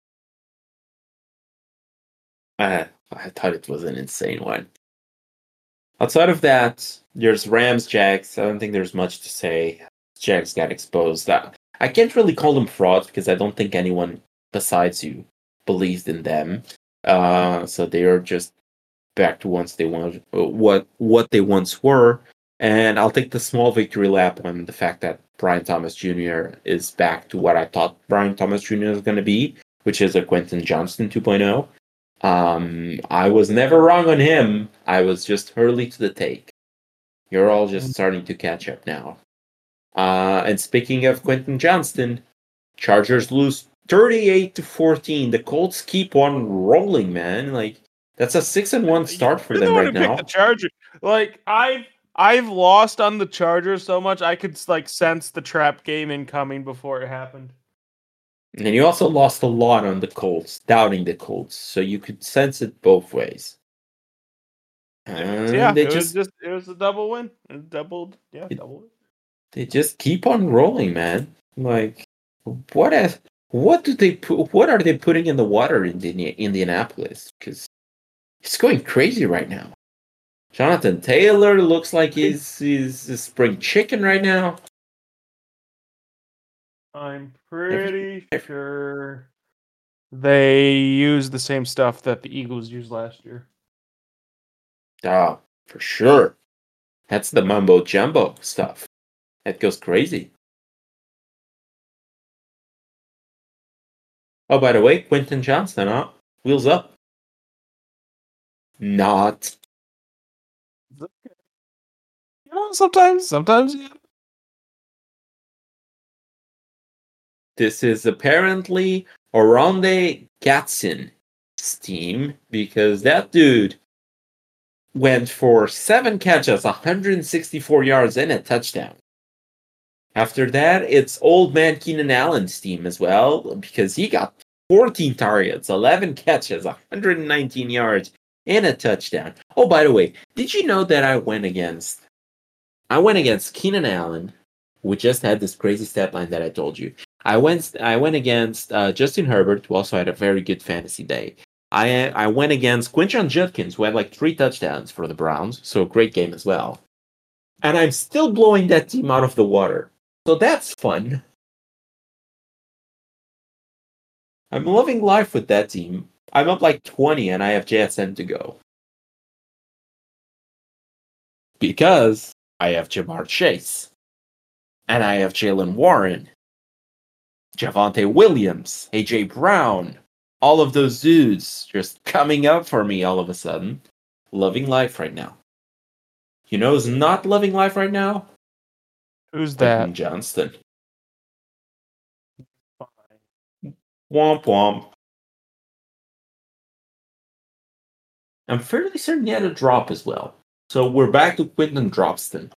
I thought it was an insane one. Outside of that, there's Rams, Jags. I don't think there's much to say. Jags got exposed. I can't really call them frauds because I don't think anyone besides you believed in them. So they are just back to what they once were. And I'll take the small victory lap on the fact that Brian Thomas Jr. is back to what I thought Brian Thomas Jr. was going to be, which is a Quentin Johnston 2.0. I was never wrong on him. I was just early to the take. You're all just starting to catch up now. And speaking of Quentin Johnston, Chargers lose 38-14. The Colts keep on rolling, man. Like that's a 6-1 start for them right now. The Chargers. Like I've lost on the Chargers so much I could like sense the trap game incoming before it happened. And you also lost a lot on the Colts, doubting the Colts, so you could sense it both ways. Yeah, it was a double win. Double win. They just keep on rolling, man. Like what are they putting in the water in Indianapolis? Because it's going crazy right now. Jonathan Taylor looks like he's a spring chicken right now. I'm pretty sure they use the same stuff that the Eagles used last year. Oh, for sure. That's the mumbo jumbo stuff. That goes crazy. Oh, by the way, Quentin Johnston, huh? Wheels up. Not. Sometimes, yeah. This is apparently Oronde Gatson team because that dude went for 7 catches, 164 yards, and a touchdown. After that, it's old man Keenan Allen's team as well because he got 14 targets, 11 catches, 119 yards, and a touchdown. Oh, by the way, did you know that I went against Keenan Allen? We just had this crazy stat line that I told you. I went against Justin Herbert, who also had a very good fantasy day. I went against Quinshon Judkins, who had like 3 touchdowns for the Browns, so a great game as well. And I'm still blowing that team out of the water. So that's fun. I'm loving life with that team. I'm up like 20 and I have JSN to go. Because I have Jamar Chase. And I have Jalen Warren. Javonte Williams. AJ Brown. All of those dudes just coming up for me all of a sudden. Loving life right now. You know who's not loving life right now? Who's that? Johnston. Womp womp. I'm fairly certain he had a drop as well. So we're back to Quentin Dropston.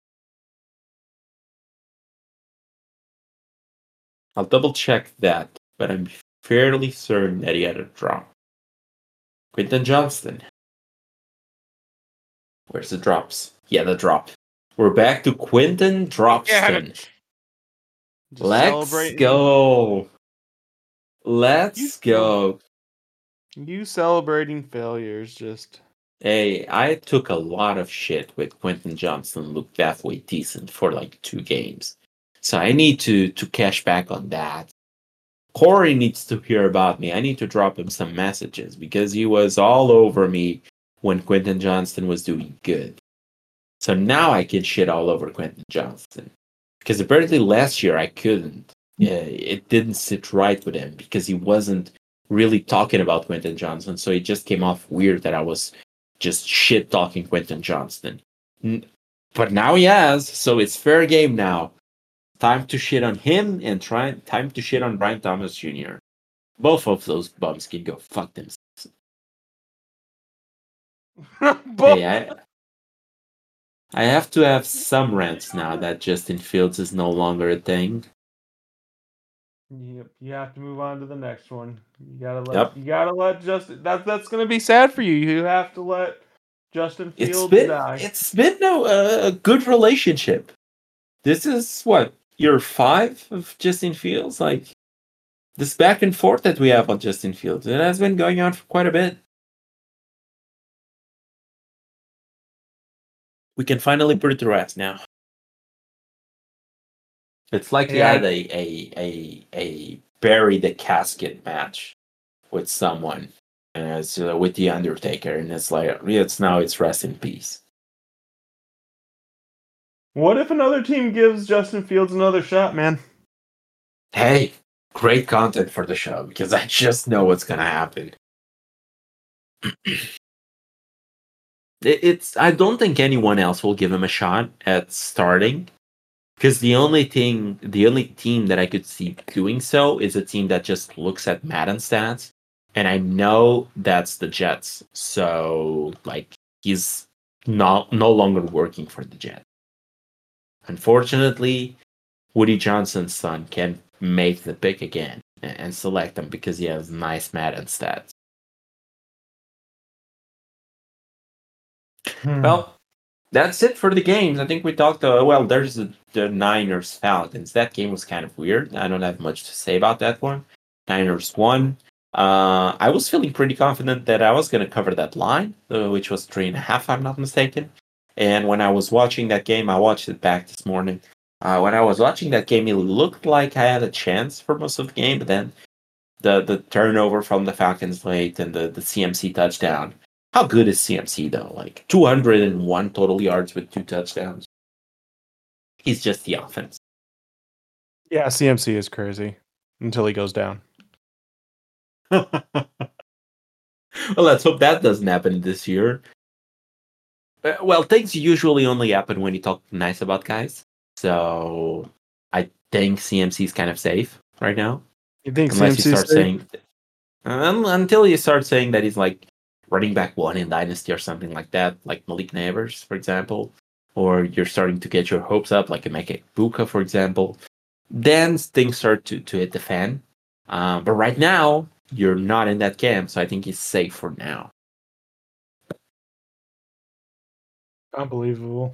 I'll double check that, but I'm fairly certain that he had a drop. Quentin Johnston. Where's the drops? Yeah, the drop. We're back to Quentin Dropston. Yeah. Let's go. Let's go. You celebrating failures, just... Hey, I took a lot of shit with Quentin Johnston looked halfway decent for like 2 games. So I need to cash back on that. Corey needs to hear about me. I need to drop him some messages because he was all over me when Quentin Johnston was doing good. So now I can shit all over Quentin Johnston. Because apparently last year I couldn't. It didn't sit right with him because he wasn't really talking about Quentin Johnston. So it just came off weird that I was just shit talking Quentin Johnston. But now he has, so it's fair game now. Time to shit on him and time to shit on Brian Thomas Jr. Both of those bums can go fuck themselves. Hey, I have to have some rants now that Justin Fields is no longer a thing. Yep, you have to move on to the next one. You gotta let Justin. That's gonna be sad for you. You have to let Justin Fields die. It's been a good relationship. This is what, year 5 of Justin Fields? Like, this back and forth that we have on Justin Fields, it has been going on for quite a bit. We can finally put it to rest now. It's like he had a bury the casket match with someone, and it's with the Undertaker, and it's like it's rest in peace. What if another team gives Justin Fields another shot, man? Hey, great content for the show because I just know what's gonna happen. I don't think anyone else will give him a shot at starting. Because the only team that I could see doing so is a team that just looks at Madden stats, and I know that's the Jets. So, like, he's no longer working for the Jets. Unfortunately, Woody Johnson's son can make the pick again and select him because he has nice Madden stats. Well, that's it for the games. I think we talked. There's the Niners Falcons. That game was kind of weird. I don't have much to say about that one. Niners won. I was feeling pretty confident that I was going to cover that line, which was 3.5, if I'm not mistaken. And when I was watching that game, I watched it back this morning. When I was watching that game, it looked like I had a chance for most of the game, but then the turnover from the Falcons late and the CMC touchdown. How good is CMC though? Like 201 total yards with 2 touchdowns. He's just the offense. Yeah, CMC is crazy until he goes down. Well, let's hope that doesn't happen this year. Well, things usually only happen when you talk nice about guys. So I think CMC is kind of safe right now. You think Unless CMC you start saying until you start saying that he's like running back 1 in Dynasty or something like that, like Malik Neighbors, for example, or you're starting to get your hopes up, like Emeka Buka, for example, then things start to hit the fan. But right now, you're not in that camp, so I think he's safe for now. Unbelievable.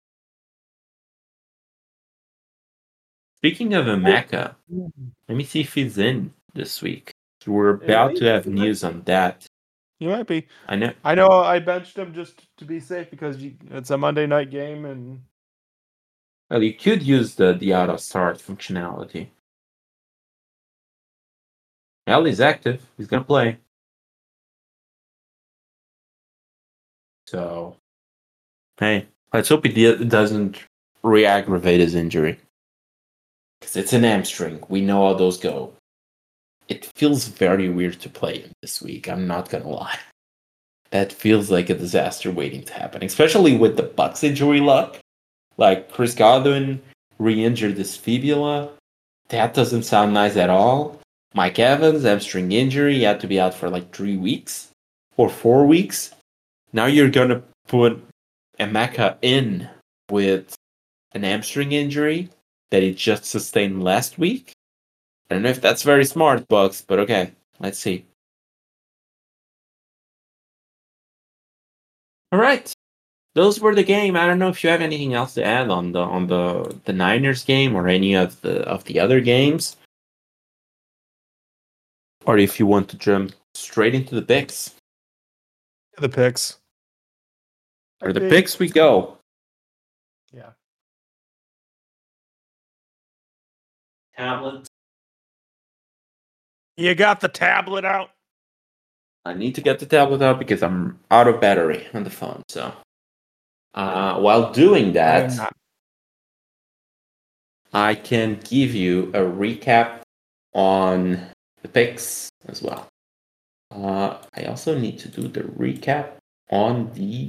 Speaking of Emeka, let me see if he's in this week. We're about to have news on that. You might be. I know. I benched him just to be safe because it's a Monday night game, and Well, you could use the auto start functionality. Well, he's active. He's gonna play. So, hey, let's hope he doesn't re-aggravate his injury. Because it's an hamstring. We know how those go. It feels very weird to play him this week. I'm not gonna lie. That feels like a disaster waiting to happen, especially with the Bucks injury luck. Like Chris Godwin re-injured his fibula. That doesn't sound nice at all. Mike Evans, hamstring injury, he had to be out for like 3 weeks or 4 weeks. Now you're gonna put Emeka in with an hamstring injury that he just sustained last week. I don't know if that's very smart, Bucks, but okay, let's see. All right, those were the game. I don't know if you have anything else to add on the Niners game or any of the other games, or if you want to jump straight into the picks. the picks. For the picks we go. Yeah. Tablet. You got the tablet out? I need to get the tablet out because I'm out of battery on the phone. So, while doing that, I can give you a recap on the picks as well. I also need to do the recap on the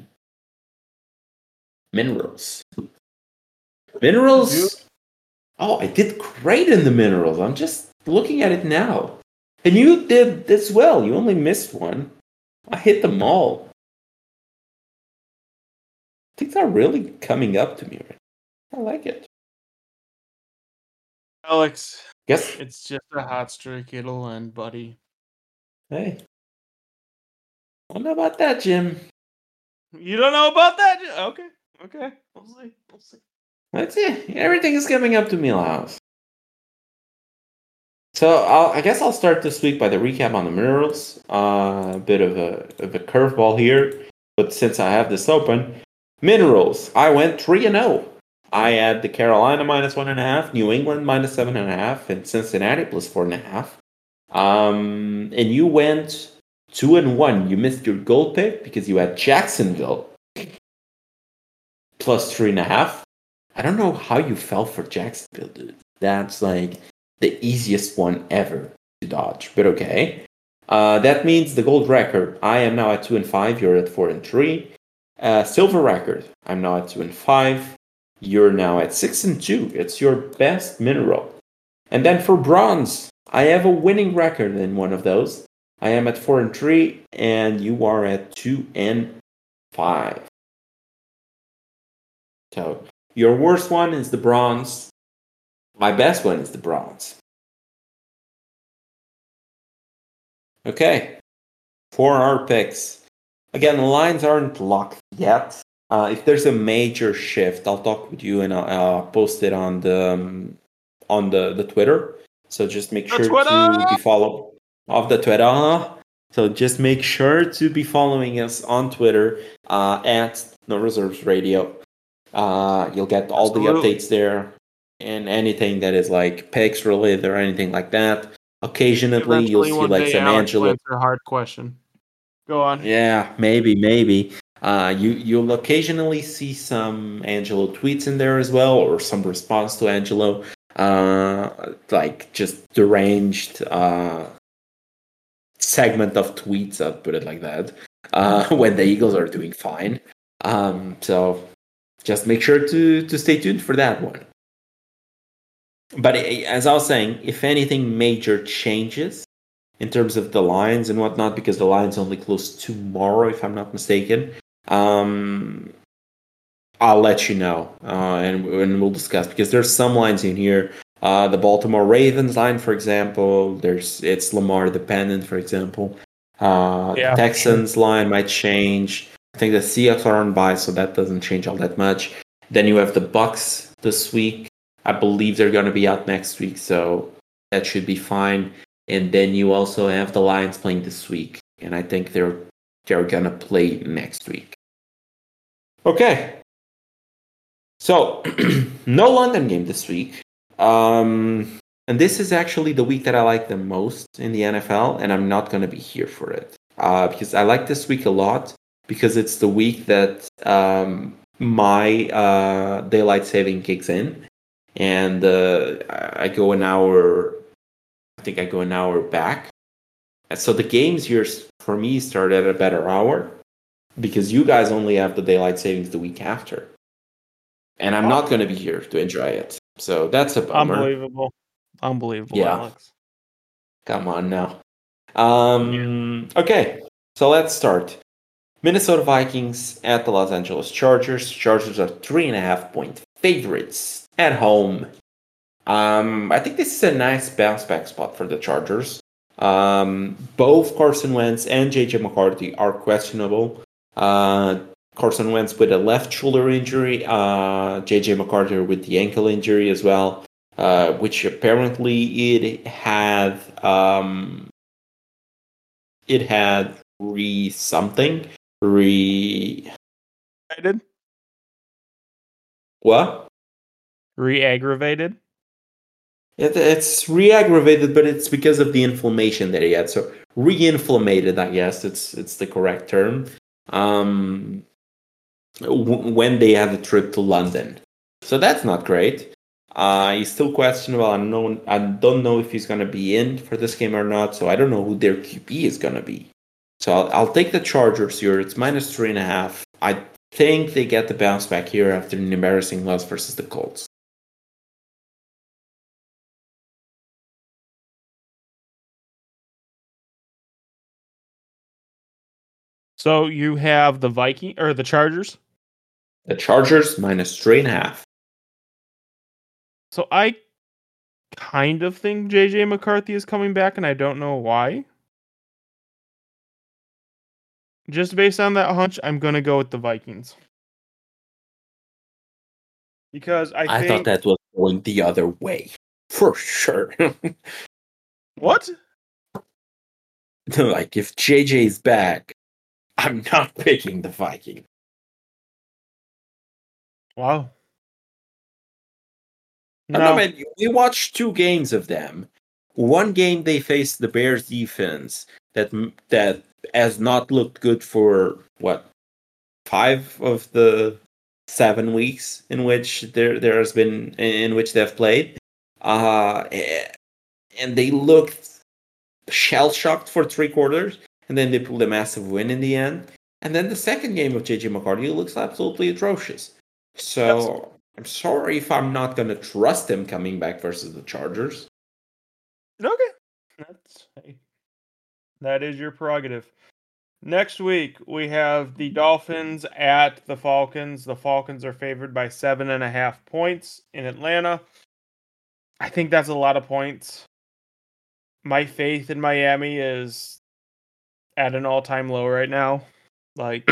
minerals. Minerals. Oh, I did great in the minerals. I'm just looking at it now. And you did this well. You only missed one. I hit them all. Things are really coming up to me right now. I like it. Alex, Yes. it's just a hot streak. It'll end, buddy. Hey. I don't know about that, Jim. You don't know about that? Okay. We'll see. Let's see. Everything is coming up to Millhouse. So I guess I'll start this week by the recap on the minerals. A bit of a curveball here, but since I have this open, minerals. I went 3-0. I had the Carolina -1.5, New England -7.5, and Cincinnati +4.5. And you went 2-1. You missed your gold pick because you had Jacksonville +3.5. I don't know how you fell for Jacksonville, dude. That's like the easiest one ever to dodge, but okay. That means the gold record. I am now at 2-5. You're at 4-3. Silver record. I'm now at 2-5. You're now at 6-2. It's your best mineral. And then for bronze, I have a winning record in one of those. I am at 4-3, and you are at 2-5. So your worst one is the bronze. My best one is the bronze. Okay. For our picks. Again, the lines aren't locked yet. If there's a major shift, I'll talk with you and I'll post it on the Twitter. So just make sure to be followed. of the Twitter. So just make sure to be following us on Twitter at No Reserves Radio. You'll get all the updates there and anything that is like picks related or anything like that. Occasionally, you'll see like some Angelo. Answer a hard question. Go on. Yeah, maybe. You'll occasionally see some Angelo tweets in there as well, or some response to Angelo, like just deranged segment of tweets. I'll put it like that. When the Eagles are doing fine, so just make sure to stay tuned for that one. But as I was saying, if anything major changes in terms of the lines and whatnot, because the lines only close tomorrow, if I'm not mistaken, I'll let you know, and we'll discuss, because there's some lines in here. The Baltimore Ravens line, for example, it's Lamar dependent, for example. The Texans line might change. I think the Seahawks are on bye, so that doesn't change all that much. Then you have the Bucks this week. I believe they're going to be out next week, so that should be fine. And then you also have the Lions playing this week, and I think they're going to play next week. Okay. So, no London game this week. And this is actually the week that I like the most in the NFL, and I'm not going to be here for it. Because I like this week a lot, because it's the week that my daylight saving kicks in. And I go an hour, I think I go an hour back. And so the games here, for me, start at a better hour, because you guys only have the daylight savings the week after. And I'm not going to be here to enjoy it. So that's a bummer. Unbelievable, yeah. Alex. Come on now. Okay, so let's start. Minnesota Vikings at the Los Angeles Chargers. Chargers are 3.5-point favorites at home. I think this is a nice bounce back spot for the Chargers. Both Carson Wentz and JJ McCarthy are questionable. Carson Wentz with a left shoulder injury, JJ McCarthy with the ankle injury as well, which apparently it had something. What? Re-aggravated? It's re-aggravated, but it's because of the inflammation that he had. So re-inflammated, I guess it's the correct term. When they had a trip to London, so that's not great. He's still questionable. I don't know if he's going to be in for this game or not. So I don't know who their QB is going to be. So I'll take the Chargers here. It's -3.5. I think they get the bounce back here after an embarrassing loss versus the Colts. So you have the the Chargers? The Chargers -3.5. So I kind of think JJ McCarthy is coming back, and I don't know why. Just based on that hunch, I'm going to go with the Vikings. Because I thought that was going the other way. For sure. What? Like, if JJ's back, I'm not picking the Vikings. Wow. No, man, we watched 2 games of them. One game they faced the Bears defense that has not looked good for 5 of the 7 weeks in which there has been in which they've played, and they looked shell shocked for 3 quarters, and then they pulled a massive win in the end. And then the second game of JJ McCarthy looks absolutely atrocious. So I'm sorry if I'm not going to trust him coming back versus the Chargers. Okay. That is your prerogative. Next week, we have the Dolphins at the Falcons. The Falcons are favored by 7.5 points in Atlanta. I think that's a lot of points. My faith in Miami is at an all-time low right now. Like,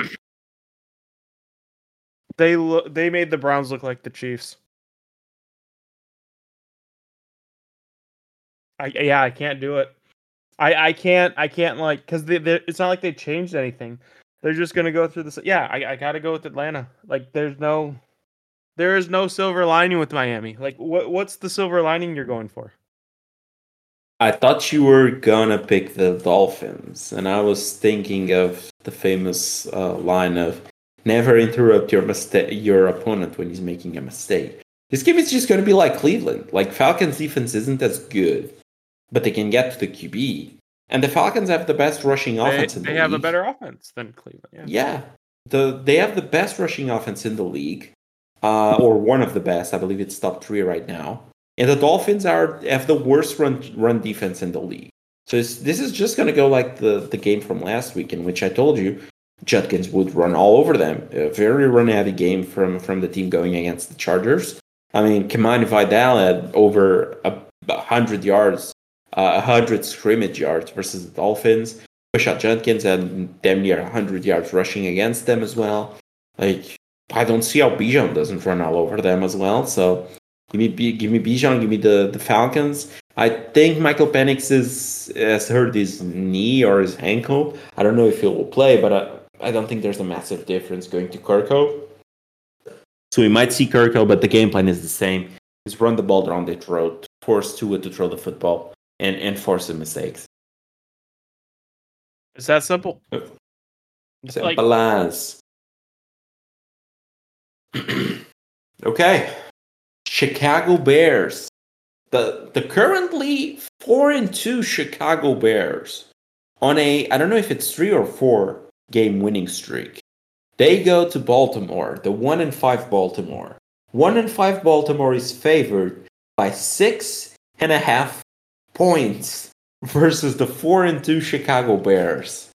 they made the Browns look like the Chiefs. I can't do it. I can't like because it's not like they changed anything. They're just gonna go through this. Yeah, I gotta go with Atlanta. Like there is no silver lining with Miami. Like what's the silver lining you're going for? I thought you were gonna pick the Dolphins, and I was thinking of the famous line of "Never interrupt your opponent when he's making a mistake." This game is just gonna be like Cleveland. Like Falcons' defense isn't as good, but they can get to the QB, and the Falcons have the best rushing offense in the They league. have a better offense than Cleveland. Yeah, they have the best rushing offense in the league, or one of the best. I believe it's top 3 right now. And the Dolphins have the worst run defense in the league. So this is just going to go like the game from last week, in which I told you Judkins would run all over them. A very run-heavy game from the team going against the Chargers. I mean, Kamani Vidal had over 100 yards, 100 scrimmage yards versus the Dolphins. Rashad Judkins had damn near 100 yards rushing against them as well. Like, I don't see how Bijan doesn't run all over them as well. So give me Bijan, give me the Falcons. I think Michael Penix has hurt his knee or his ankle. I don't know if he will play, but I don't think there's a massive difference going to Kirko. So we might see Kirko, but the game plan is the same. Is run the ball down their throat, force Tua to throw the football, and force some mistakes. It's that simple. Simple as. Okay. Chicago Bears. The currently 4-2 Chicago Bears on a, I don't know if it's 3 or 4 game winning streak. They go to Baltimore, the 1-5 Baltimore. 1-5 Baltimore is favored by 6.5 points versus the 4-2 Chicago Bears.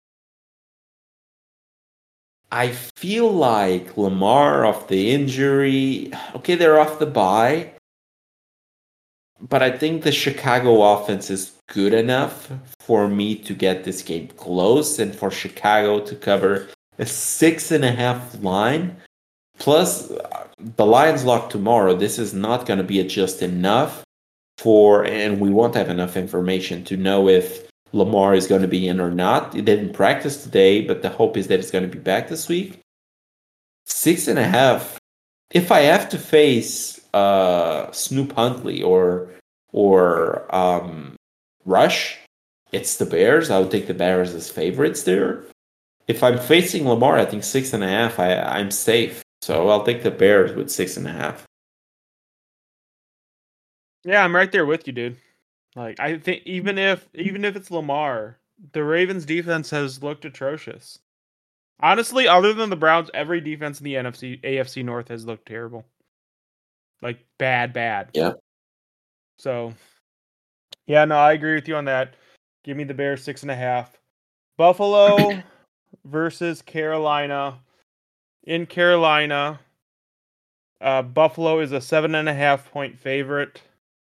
I feel like Lamar off the injury, okay, they're off the bye, but I think the Chicago offense is good enough for me to get this game close and for Chicago to cover a 6.5 line. Plus, the Lions lock tomorrow. This is not going to be just enough and we won't have enough information to know if Lamar is going to be in or not. He didn't practice today, but the hope is that he's going to be back this week. 6.5. If I have to face Snoop Huntley or Rush, it's the Bears. I would take the Bears as favorites there. If I'm facing Lamar, I think 6.5. I'm safe, so I'll take the Bears with 6.5. Yeah, I'm right there with you, dude. Like I think even if it's Lamar, the Ravens defense has looked atrocious. Honestly, other than the Browns, every defense in the AFC North has looked terrible. Like bad. Yeah. So, yeah, no, I agree with you on that. Give me the Bears 6.5. Buffalo versus Carolina. In Carolina, Buffalo is a 7.5 point favorite.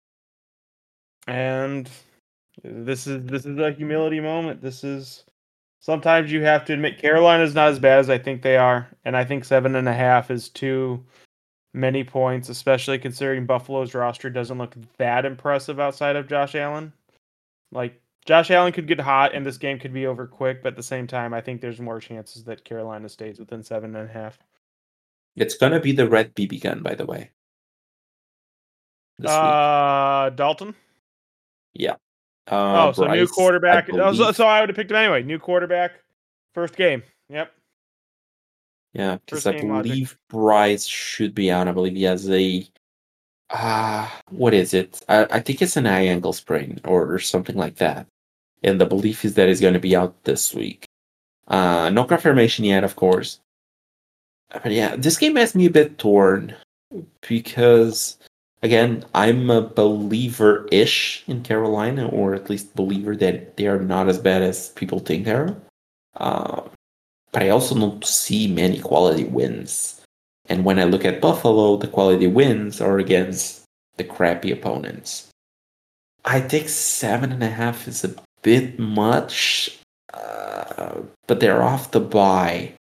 And this is a humility moment. This is sometimes you have to admit Carolina's not as bad as I think they are, and I think 7.5 is too many points, especially considering Buffalo's roster doesn't look that impressive outside of Josh Allen. Like Josh Allen could get hot, and this game could be over quick, but at the same time, I think there's more chances that Carolina stays within 7.5. It's gonna be the red BB gun, by the way. This week. Dalton. Yeah. So new quarterback. So I would have picked him anyway. New quarterback, first game. Yep. Yeah, because I believe Bryce should be out. I believe he has a what is it? I think it's an eye ankle sprain or something like that. And the belief is that he's going to be out this week. No confirmation yet, of course. But yeah, this game has me a bit torn because, again, I'm a believer-ish in Carolina, or at least believer that they are not as bad as people think they are. But I also don't see many quality wins. And when I look at Buffalo, the quality wins are against the crappy opponents. I think 7.5 is a bit much, but they're off the bye.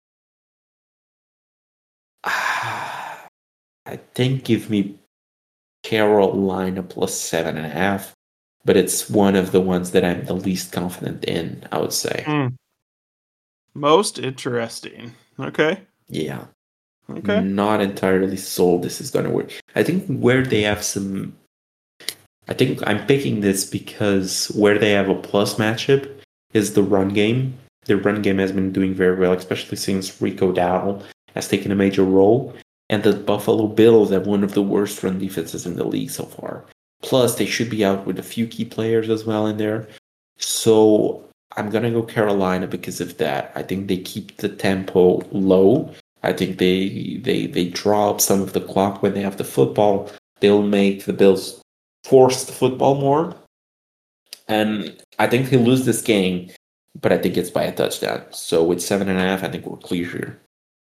I think give me Carolina plus 7.5. but it's one of the ones that I'm the least confident in, I would say. Most interesting. Okay. Yeah. Okay. Not entirely sold this is going to work. I think where they have some... I think I'm picking this because where they have a plus matchup is the run game. The run game has been doing very well, especially since Rico Dowdle has taken a major role. And the Buffalo Bills have one of the worst run defenses in the league so far. Plus, they should be out with a few key players as well in there. So I'm going to go Carolina because of that. I think they keep the tempo low. I think they draw up some of the clock when they have the football. They'll make the Bills force the football more. And I think he'll lose this game, but I think it's by a touchdown. So with 7.5, I think we're clear here.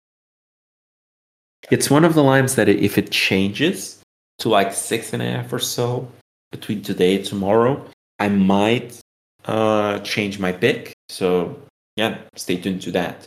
It's one of the lines that if it changes to like 6.5 or so between today and tomorrow, I might change my pick. So yeah, stay tuned to that.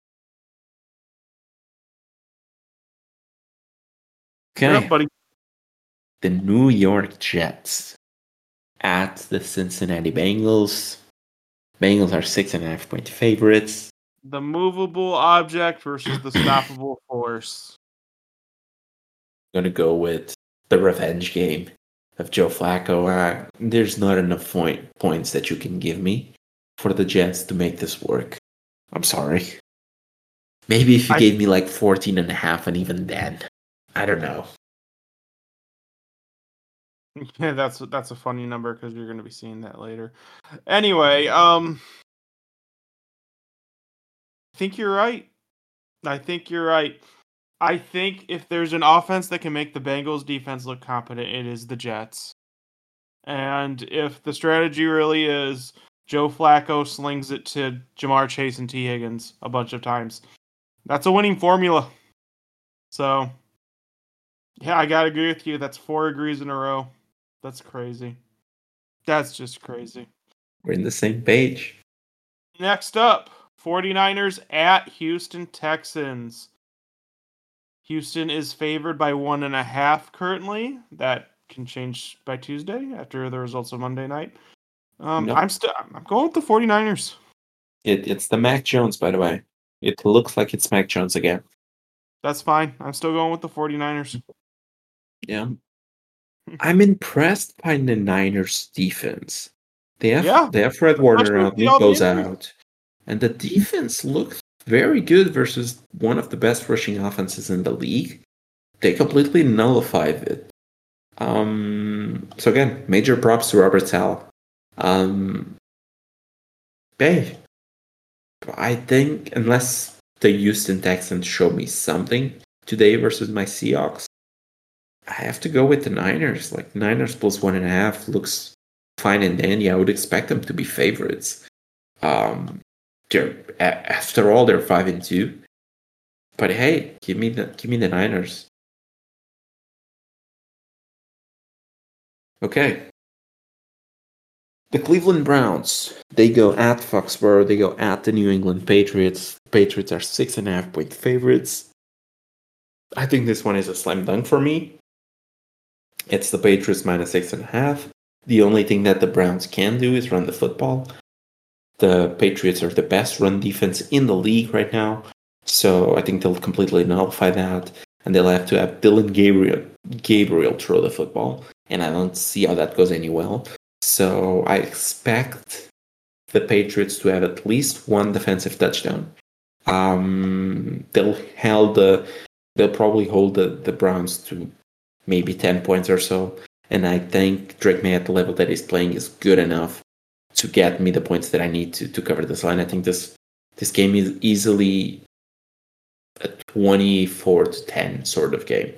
Okay, Yep, buddy. The New York Jets at the Cincinnati Bengals. Bengals are 6.5-point favorites. The movable object versus the stoppable force. I'm gonna go with the revenge game of Joe Flacco. There's not enough points that you can give me for the Jets to make this work. I'm sorry. Maybe if you gave me like 14.5, and even then, I don't know. Yeah, that's a funny number because you're going to be seeing that later. Anyway, I think you're right. I think if there's an offense that can make the Bengals defense look competent, it is the Jets. And if the strategy really is Joe Flacco slings it to Jamar Chase and T. Higgins a bunch of times, that's a winning formula. So, yeah, I got to agree with you. That's 4 agrees in a row. That's crazy. That's just crazy. We're in the same page. Next up, 49ers at Houston Texans. Houston is favored by 1.5 currently. That can change by Tuesday after the results of Monday night. Nope. I'm going with the 49ers. It's the Mac Jones, by the way. It looks like it's Mac Jones again. That's fine. I'm still going with the 49ers. Yeah. I'm impressed by the Niners defense. They have Fred Warner out, Nick goes out. And the defense looks very good versus one of the best rushing offenses in the league. They completely nullified it. So again, major props to Robert Saleh. I think unless the Houston Texans show me something today versus my Seahawks, I have to go with the Niners. Like Niners plus 1.5 looks fine and dandy. I would expect them to be favorites. After all, they're 5-2. But hey, give me the Niners. Okay. The Cleveland Browns, they go at Foxborough, they go at the New England Patriots. Patriots are 6.5-point favorites. I think this one is a slam dunk for me. It's the Patriots minus 6.5. The only thing that the Browns can do is run the football. The Patriots are the best run defense in the league right now. So I think they'll completely nullify that. And they'll have to have Dylan Gabriel throw the football. And I don't see how that goes any well. So I expect the Patriots to have at least one defensive touchdown. They'll probably hold the Browns to maybe 10 points or so. And I think Drake May at the level that he's playing is good enough to get me the points that I need to cover this line. I think this game is easily a 24-10 sort of game.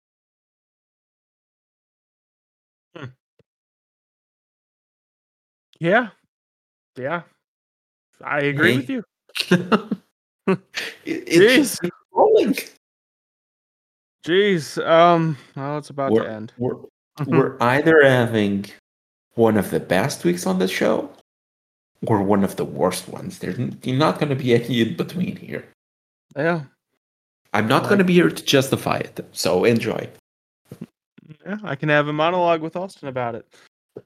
Yeah. I agree with you. It's just rolling. Jeez. Well, it's about to end. We're either having one of the best weeks on the show or one of the worst ones. There's not going to be any in between here. Yeah. I'm not going to be here to justify it, so enjoy. Yeah, I can have a monologue with Austin about it.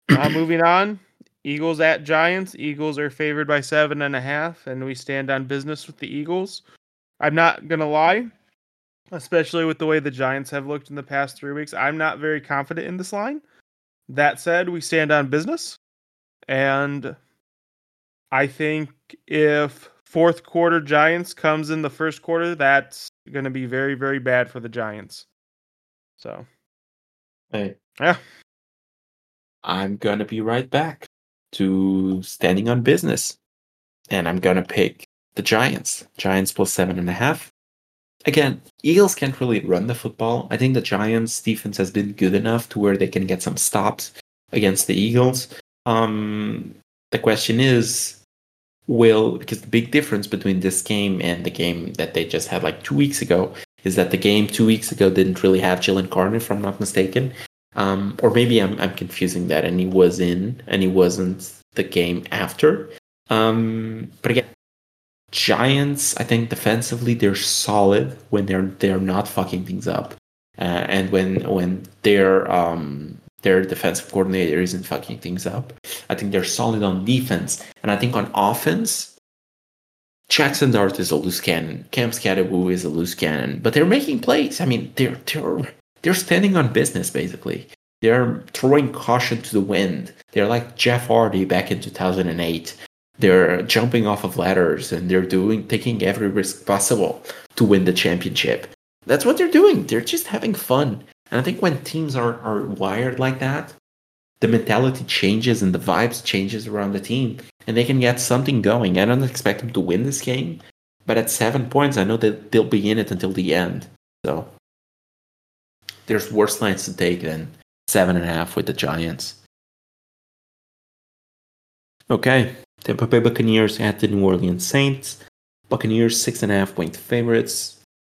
Moving on. Eagles at Giants. Eagles are favored by 7.5, and we stand on business with the Eagles. I'm not gonna lie, especially with the way the Giants have looked in the past 3 weeks. I'm not very confident in this line. That said, we stand on business, and I think if fourth quarter Giants comes in the first quarter, that's going to be very, very bad for the Giants. So, Hey, yeah. I'm gonna be right back to standing on business, and I'm gonna pick the Giants. Giants plus 7.5. Again, Eagles can't really run the football. I think the Giants' defense has been good enough to where they can get some stops against the Eagles. The question is, because the big difference between this game and the game that they just had like 2 weeks ago is that the game 2 weeks ago didn't really have Jalen Carter, if I'm not mistaken. Or maybe I'm confusing that, and he wasn't the game after. But again, Giants, I think defensively they're solid when they're not fucking things up, and when their defensive coordinator isn't fucking things up. I think they're solid on defense, and I think on offense, Jackson Dart is a loose cannon, Cam Skattawoo is a loose cannon, but they're making plays. I mean, they're standing on business basically. They're throwing caution to the wind. They're like Jeff Hardy back in 2008. They're jumping off of ladders and they're taking every risk possible to win the championship. That's what they're doing. They're just having fun. And I think when teams are wired like that, the mentality changes and the vibes changes around the team, and they can get something going. I don't expect them to win this game, but at 7 points, I know that they'll be in it until the end. So there's worse lines to take than 7.5 with the Giants. Okay, Tampa Bay Buccaneers at the New Orleans Saints. Buccaneers 6.5-point favorites.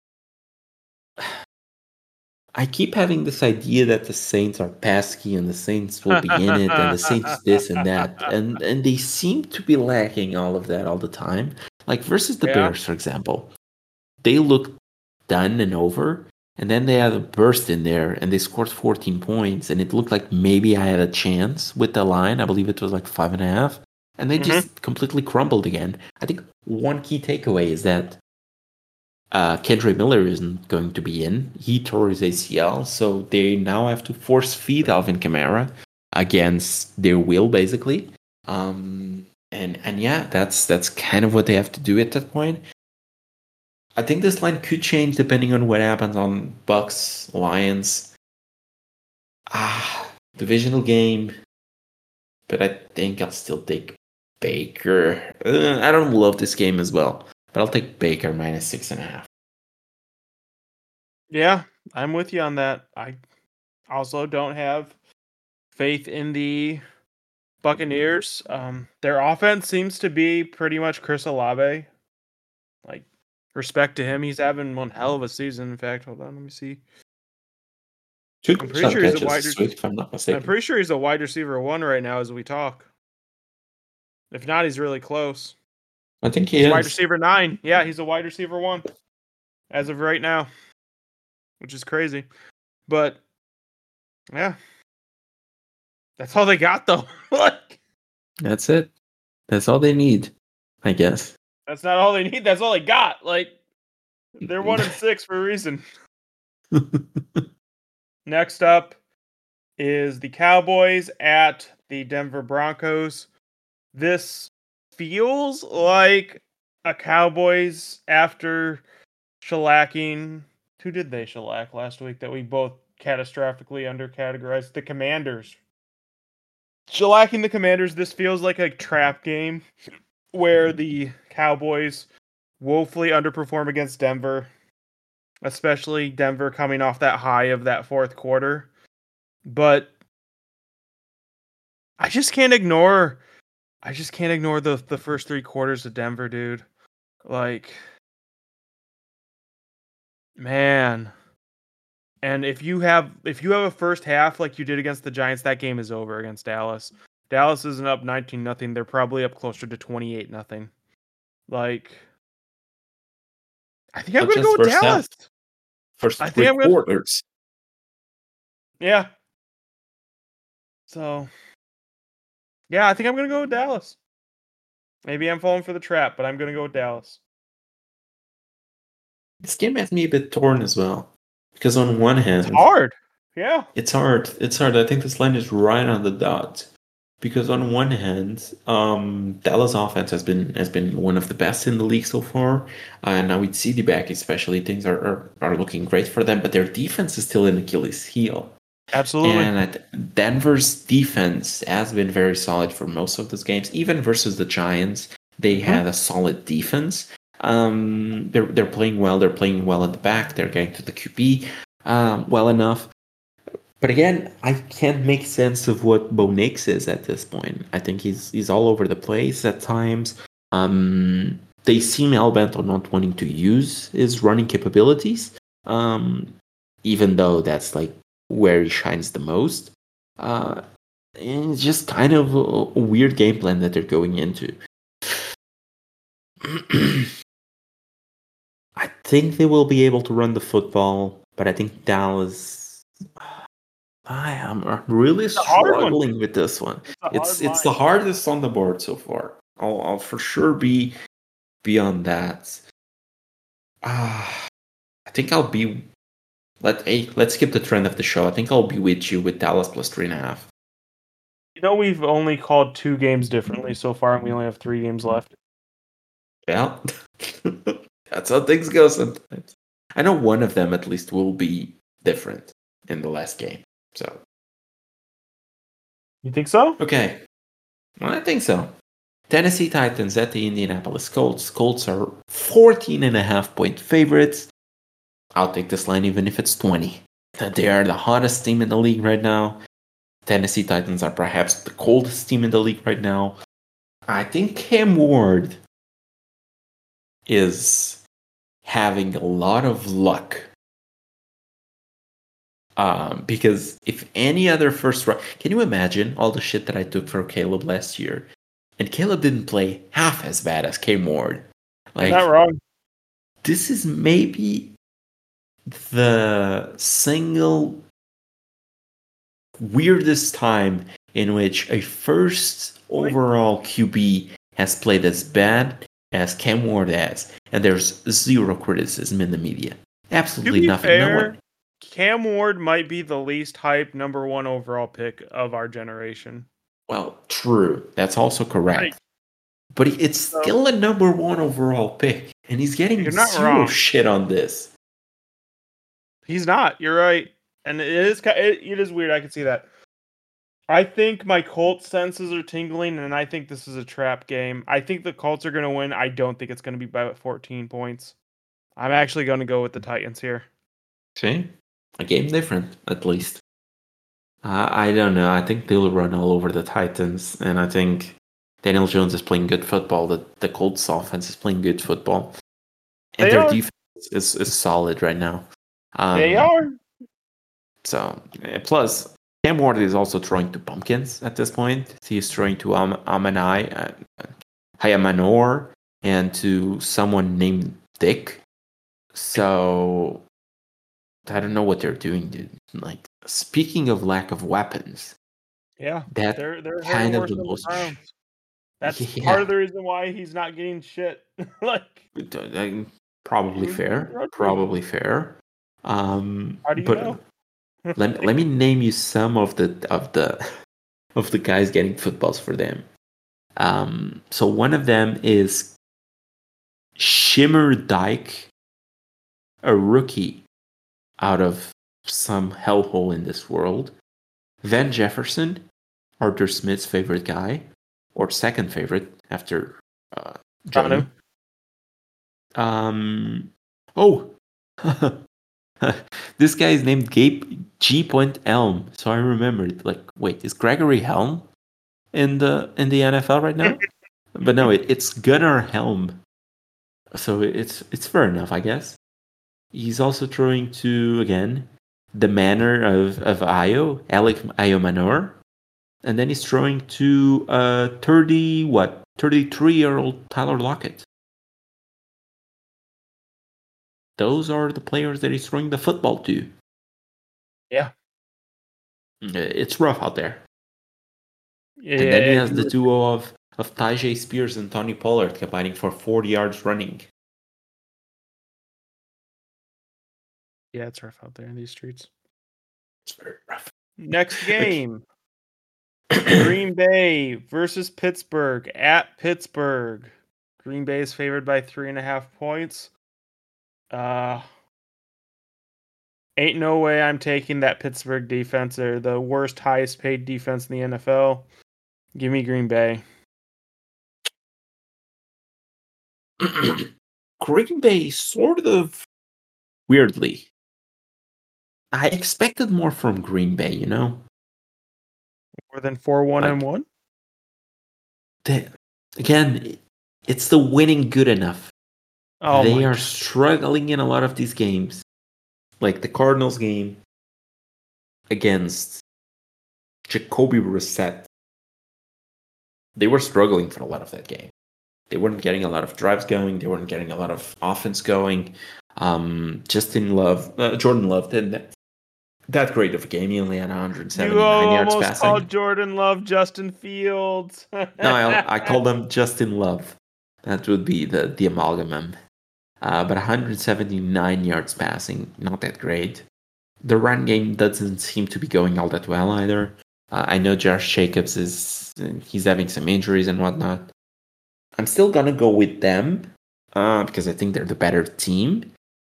I keep having this idea that the Saints are pesky and the Saints will be in it and the Saints this and that. And they seem to be lacking all of that all the time. Like versus the Bears, for example. They looked done and over. And then they had a burst in there and they scored 14 points. And it looked like maybe I had a chance with the line. I believe it was like 5.5. And they just completely crumbled again. I think one key takeaway is that Kendre Miller isn't going to be in. He tore his ACL, so they now have to force feed Alvin Kamara against their will, basically. And yeah, that's kind of what they have to do at that point. I think this line could change depending on what happens on Bucks, Lions. Divisional game, but I think I'll still take Baker. I don't love this game as well, but I'll take Baker minus 6.5. Yeah, I'm with you on that. I also don't have faith in the Buccaneers. Their offense seems to be pretty much Chris Olave. Like, respect to him. He's having one hell of a season. In fact, hold on, let me see. I'm pretty sure he's a wide receiver. If I'm not mistaken. I'm pretty sure he's a wide receiver 1 right now as we talk. If not, he's really close. I think he's wide receiver 9. Yeah, he's a wide receiver 1 as of right now, which is crazy. But yeah, that's all they got though. That's it. That's all they need, I guess. That's not all they need. That's all they got. Like, they're 1-6 for a reason. Next up is the Cowboys at the Denver Broncos. This feels like a Cowboys after shellacking. Who did they shellac last week that we both catastrophically undercategorized? The Commanders. Shellacking the Commanders, this feels like a trap game where the Cowboys woefully underperform against Denver, especially Denver coming off that high of that fourth quarter. But I just can't ignore the first 3 quarters of Denver, dude. Like, man. And if you have a first half like you did against the Giants, that game is over against Dallas. Dallas isn't up 19-0. They're probably up closer to 28-0. Like, I think I'm going to go with Dallas. First 3 quarters. Yeah. So, Yeah, I think I'm going to go with Dallas. Maybe I'm falling for the trap, but I'm going to go with Dallas. This game has me a bit torn as well. Because on one hand, It's hard. Yeah. It's hard. It's hard. I think this line is right on the dot. Because on one hand, Dallas offense has been one of the best in the league so far. And now with CD back, especially, things are looking great for them. But their defense is still an Achilles heel. Absolutely. And Denver's defense has been very solid for most of those games. Even versus the Giants, they had a solid defense. They're playing well. They're playing well at the back. They're getting to the QB well enough. But again, I can't make sense of what Bo Nix is at this point. I think he's all over the place at times. They seem hell-bent on not wanting to use his running capabilities, even though that's like where he shines the most. And it's just kind of a weird game plan that they're going into. I think they will be able to run the football, but I think Dallas. I am really struggling with this one. It's the hardest on the board so far. I'll for sure be on that. I think I'll be. Let's skip the trend of the show. I think I'll be with you with Dallas plus 3.5. You know, we've only called 2 games differently so far, and we only have 3 games left. Yeah, that's how things go sometimes. I know one of them at least will be different in the last game. So, you think so? Okay, well, I think so. Tennessee Titans at the Indianapolis Colts. Colts are 14.5-point favorites. I'll take this line even if it's 20. They are the hottest team in the league right now. Tennessee Titans are perhaps the coldest team in the league right now. I think Cam Ward is having a lot of luck. Because if any other first round, can you imagine all the shit that I took for Caleb last year? And Caleb didn't play half as bad as Cam Ward. Like, you're not wrong. This is maybe the single weirdest time in which a first overall QB has played as bad as Cam Ward has, and there's zero criticism in the media. Absolutely nothing. Fair, Cam Ward might be the least hyped number 1 overall pick of our generation. Well, true. That's also correct. But it's still a number 1 overall pick, and he's getting zero shit on this. He's not. You're right, and it is weird. I can see that. I think my Colts senses are tingling, and I think this is a trap game. I think the Colts are going to win. I don't think it's going to be by 14 points. I'm actually going to go with the Titans here. See? A game different, at least. I don't know. I think they'll run all over the Titans, and I think Daniel Jones is playing good football. The Colts offense is playing good football. And their defense is solid right now. They are. So, plus, Cam Ward is also throwing to pumpkins at this point. He's throwing to Hayamanor and to someone named Dick. So, I don't know what they're doing, dude. Like, speaking of lack of weapons, yeah, they're kind of the most. That's part of the reason why he's not getting shit. Probably fair. Probably fair. How do you know? let me name you some of the guys getting footballs for them. So one of them is Shimmer Dyke, a rookie out of some hellhole in this world. Van Jefferson, Arthur Smith's favorite guy, or second favorite after John. This guy is named G. Point Elm, so I remembered. Like, wait, is Gregory Helm in the NFL right now? But no, it's Gunnar Helm. So it's fair enough, I guess. He's also throwing to, again, the manor of Io, Alec Iomanor. And then he's throwing to 33-year-old Tyler Lockett. Those are the players that he's throwing the football to. Yeah. It's rough out there. And then he Yeah, has the duo of Tyjae Spears and Tony Pollard combining for 40 yards running. yeah, it's rough out there in these streets. It's very rough. Next game. Green Bay versus Pittsburgh at Pittsburgh. Green Bay is favored by 3.5 points. Ain't no way I'm taking that Pittsburgh defense. They're the worst, highest paid defense in the NFL. Give me Green Bay. Green Bay, sort of weirdly. I expected more from Green Bay, you know? More than 4-1-1? Again, it's the winning good enough. Oh, they are struggling in a lot of these games. Like the Cardinals game against Jacoby Brissett. They were struggling for a lot of that game. They weren't getting a lot of drives going. They weren't getting a lot of offense going. Jordan Love didn't that great of a game. He only had 179 yards almost passing. called Jordan Love Justin Fields. No, I called him Justin Love. That would be the amalgam. But 179 yards passing, not that great. The run game doesn't seem to be going all that well either. I know Josh Jacobs he's having some injuries and whatnot. I'm still gonna go with them because I think they're the better team.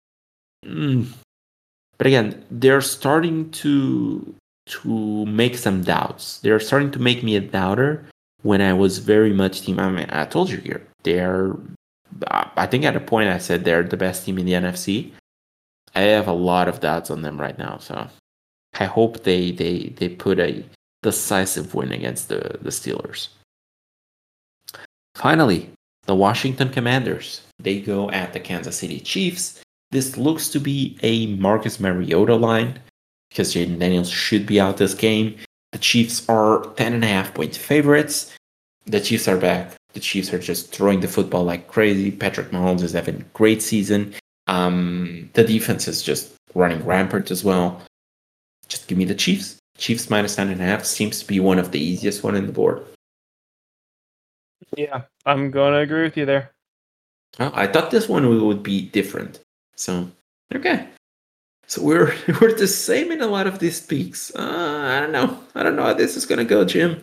But again, they're starting to make some doubts. They're starting to make me a doubter when I was very much team. I mean, I told you here, I think at a point I said they're the best team in the NFC. I have a lot of doubts on them right now, so I hope they put a decisive win against the Steelers. Finally, the Washington Commanders. They go at the Kansas City Chiefs. This looks to be a Marcus Mariota line because Jaden Daniels should be out this game. The Chiefs are 10.5 point favorites. The Chiefs are back. The Chiefs are just throwing the football like crazy. Patrick Mahomes is having a great season. The defense is just running rampant as well. Just give me the Chiefs. Chiefs minus 10.5 seems to be one of the easiest one in the board. Yeah, I'm going to agree with you there. Oh, I thought this one would be different. So, okay. So we're the same in a lot of these peaks. I don't know. I don't know how this is going to go, Jim.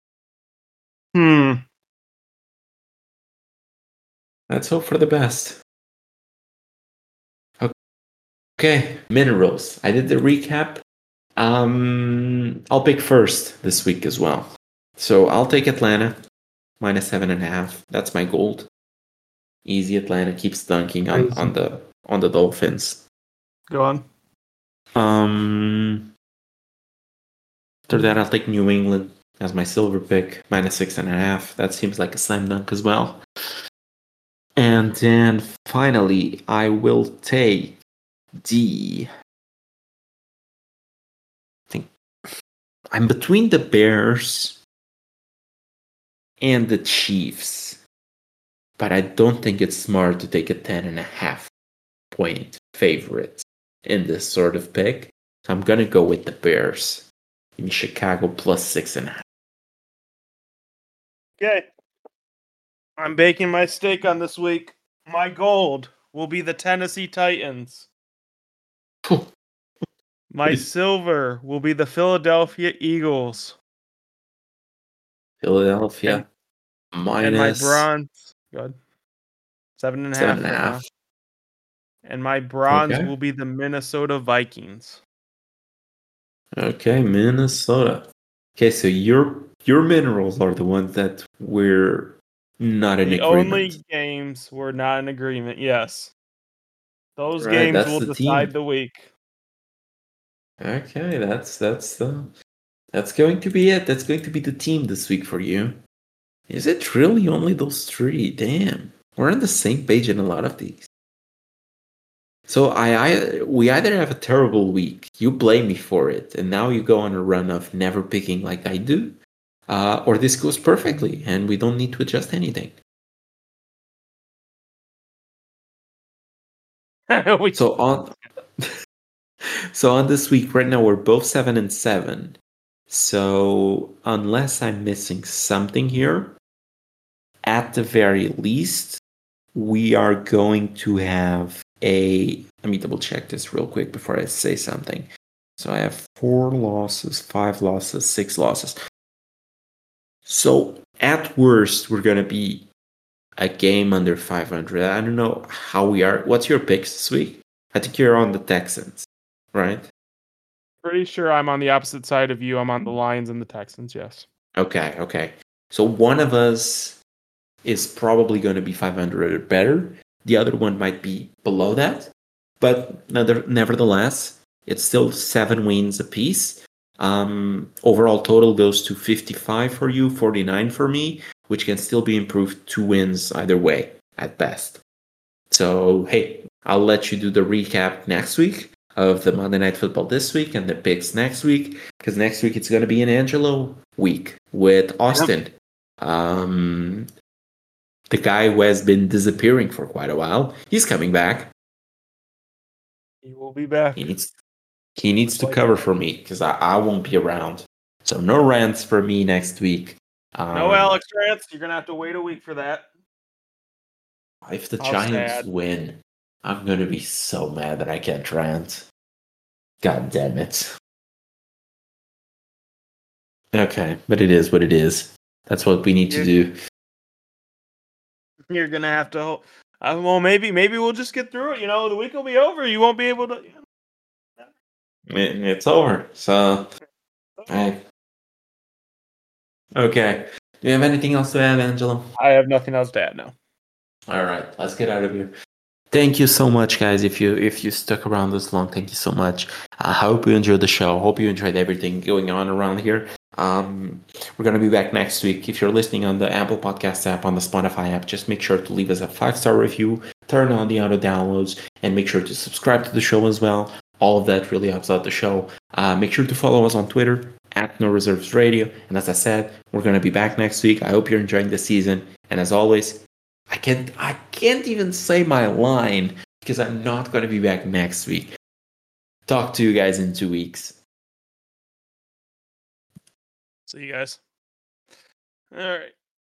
Let's hope for the best. Okay, minerals. I did the recap. I'll pick first this week as well. So I'll take Atlanta minus 7.5. That's my gold. Easy. Atlanta keeps dunking on the Dolphins. Go on. After that, I'll take New England as my silver pick minus 6.5. That seems like a slam dunk as well. And then finally, I will take I think I'm between the Bears and the Chiefs, but I don't think it's smart to take a 10.5 point favorite in this sort of pick. So I'm gonna go with the Bears. Give me Chicago plus 6.5. Okay. I'm baking my steak on this week. My gold will be the Tennessee Titans. My silver will be the Philadelphia Eagles. Philadelphia minus. And my bronze. Good. 7.5. 7.5. And my bronze will be the Minnesota Vikings. Okay, Minnesota. Okay, so your minerals are the ones that we're not in agreement. The only games we're not in agreement, yes. Those games will decide the week. Okay, that's going to be it. That's going to be the team this week for you. Is it really only those three? Damn, we're on the same page in a lot of these. So we either have a terrible week, you blame me for it, and now you go on a run of never picking like I do, or this goes perfectly and we don't need to adjust anything. So on this week, right now we're both 7-7. So unless I'm missing something here, at the very least, we are going to have let me double check this real quick before I say something. So I have 4 losses, 5 losses, 6 losses. So at worst, we're going to be a game under 500. I don't know how we are. What's your picks this week? I think you're on the Texans, right? Pretty sure I'm on the opposite side of you. I'm on the Lions and the Texans, yes. Okay. So one of us is probably going to be 500 or better. The other one might be below that. But nevertheless, it's still 7 wins apiece. Overall total goes to 55 for you, 49 for me, which can still be improved 2 wins either way at best. So, hey, I'll let you do the recap next week of the Monday Night Football this week and the picks next week, because next week it's going to be an Angelo week with Austin. Yep. The guy who has been disappearing for quite a while, he's coming back. He will be back. He needs to cover for me because I won't be around. So no rants for me next week. No Alex rants. You're going to have to wait a week for that. If the Giants win, I'm going to be so mad that I can't rant. God damn it. Okay, but it is what it is. That's what we need to do. You're going to have to... well, maybe we'll just get through it. The week will be over. You won't be able to... It's over. So... Okay. Do you have anything else to add, Angelo? I have nothing else to add now. All right, let's get out of here. Thank you so much, guys. If you stuck around this long, thank you so much. I hope you enjoyed the show. I hope you enjoyed everything going on around here. We're going to be back next week. If you're listening on the Apple Podcast app, on the Spotify app, just make sure to leave us a 5-star review, turn on the auto downloads, and make sure to subscribe to the show as well. All of that really helps out the show. Make sure to follow us on Twitter at No Reserves Radio. And as I said, we're going to be back next week. I hope you're enjoying the season. And as always, I can't even say my line because I'm not going to be back next week. Talk to you guys in 2 weeks. See you guys. All right.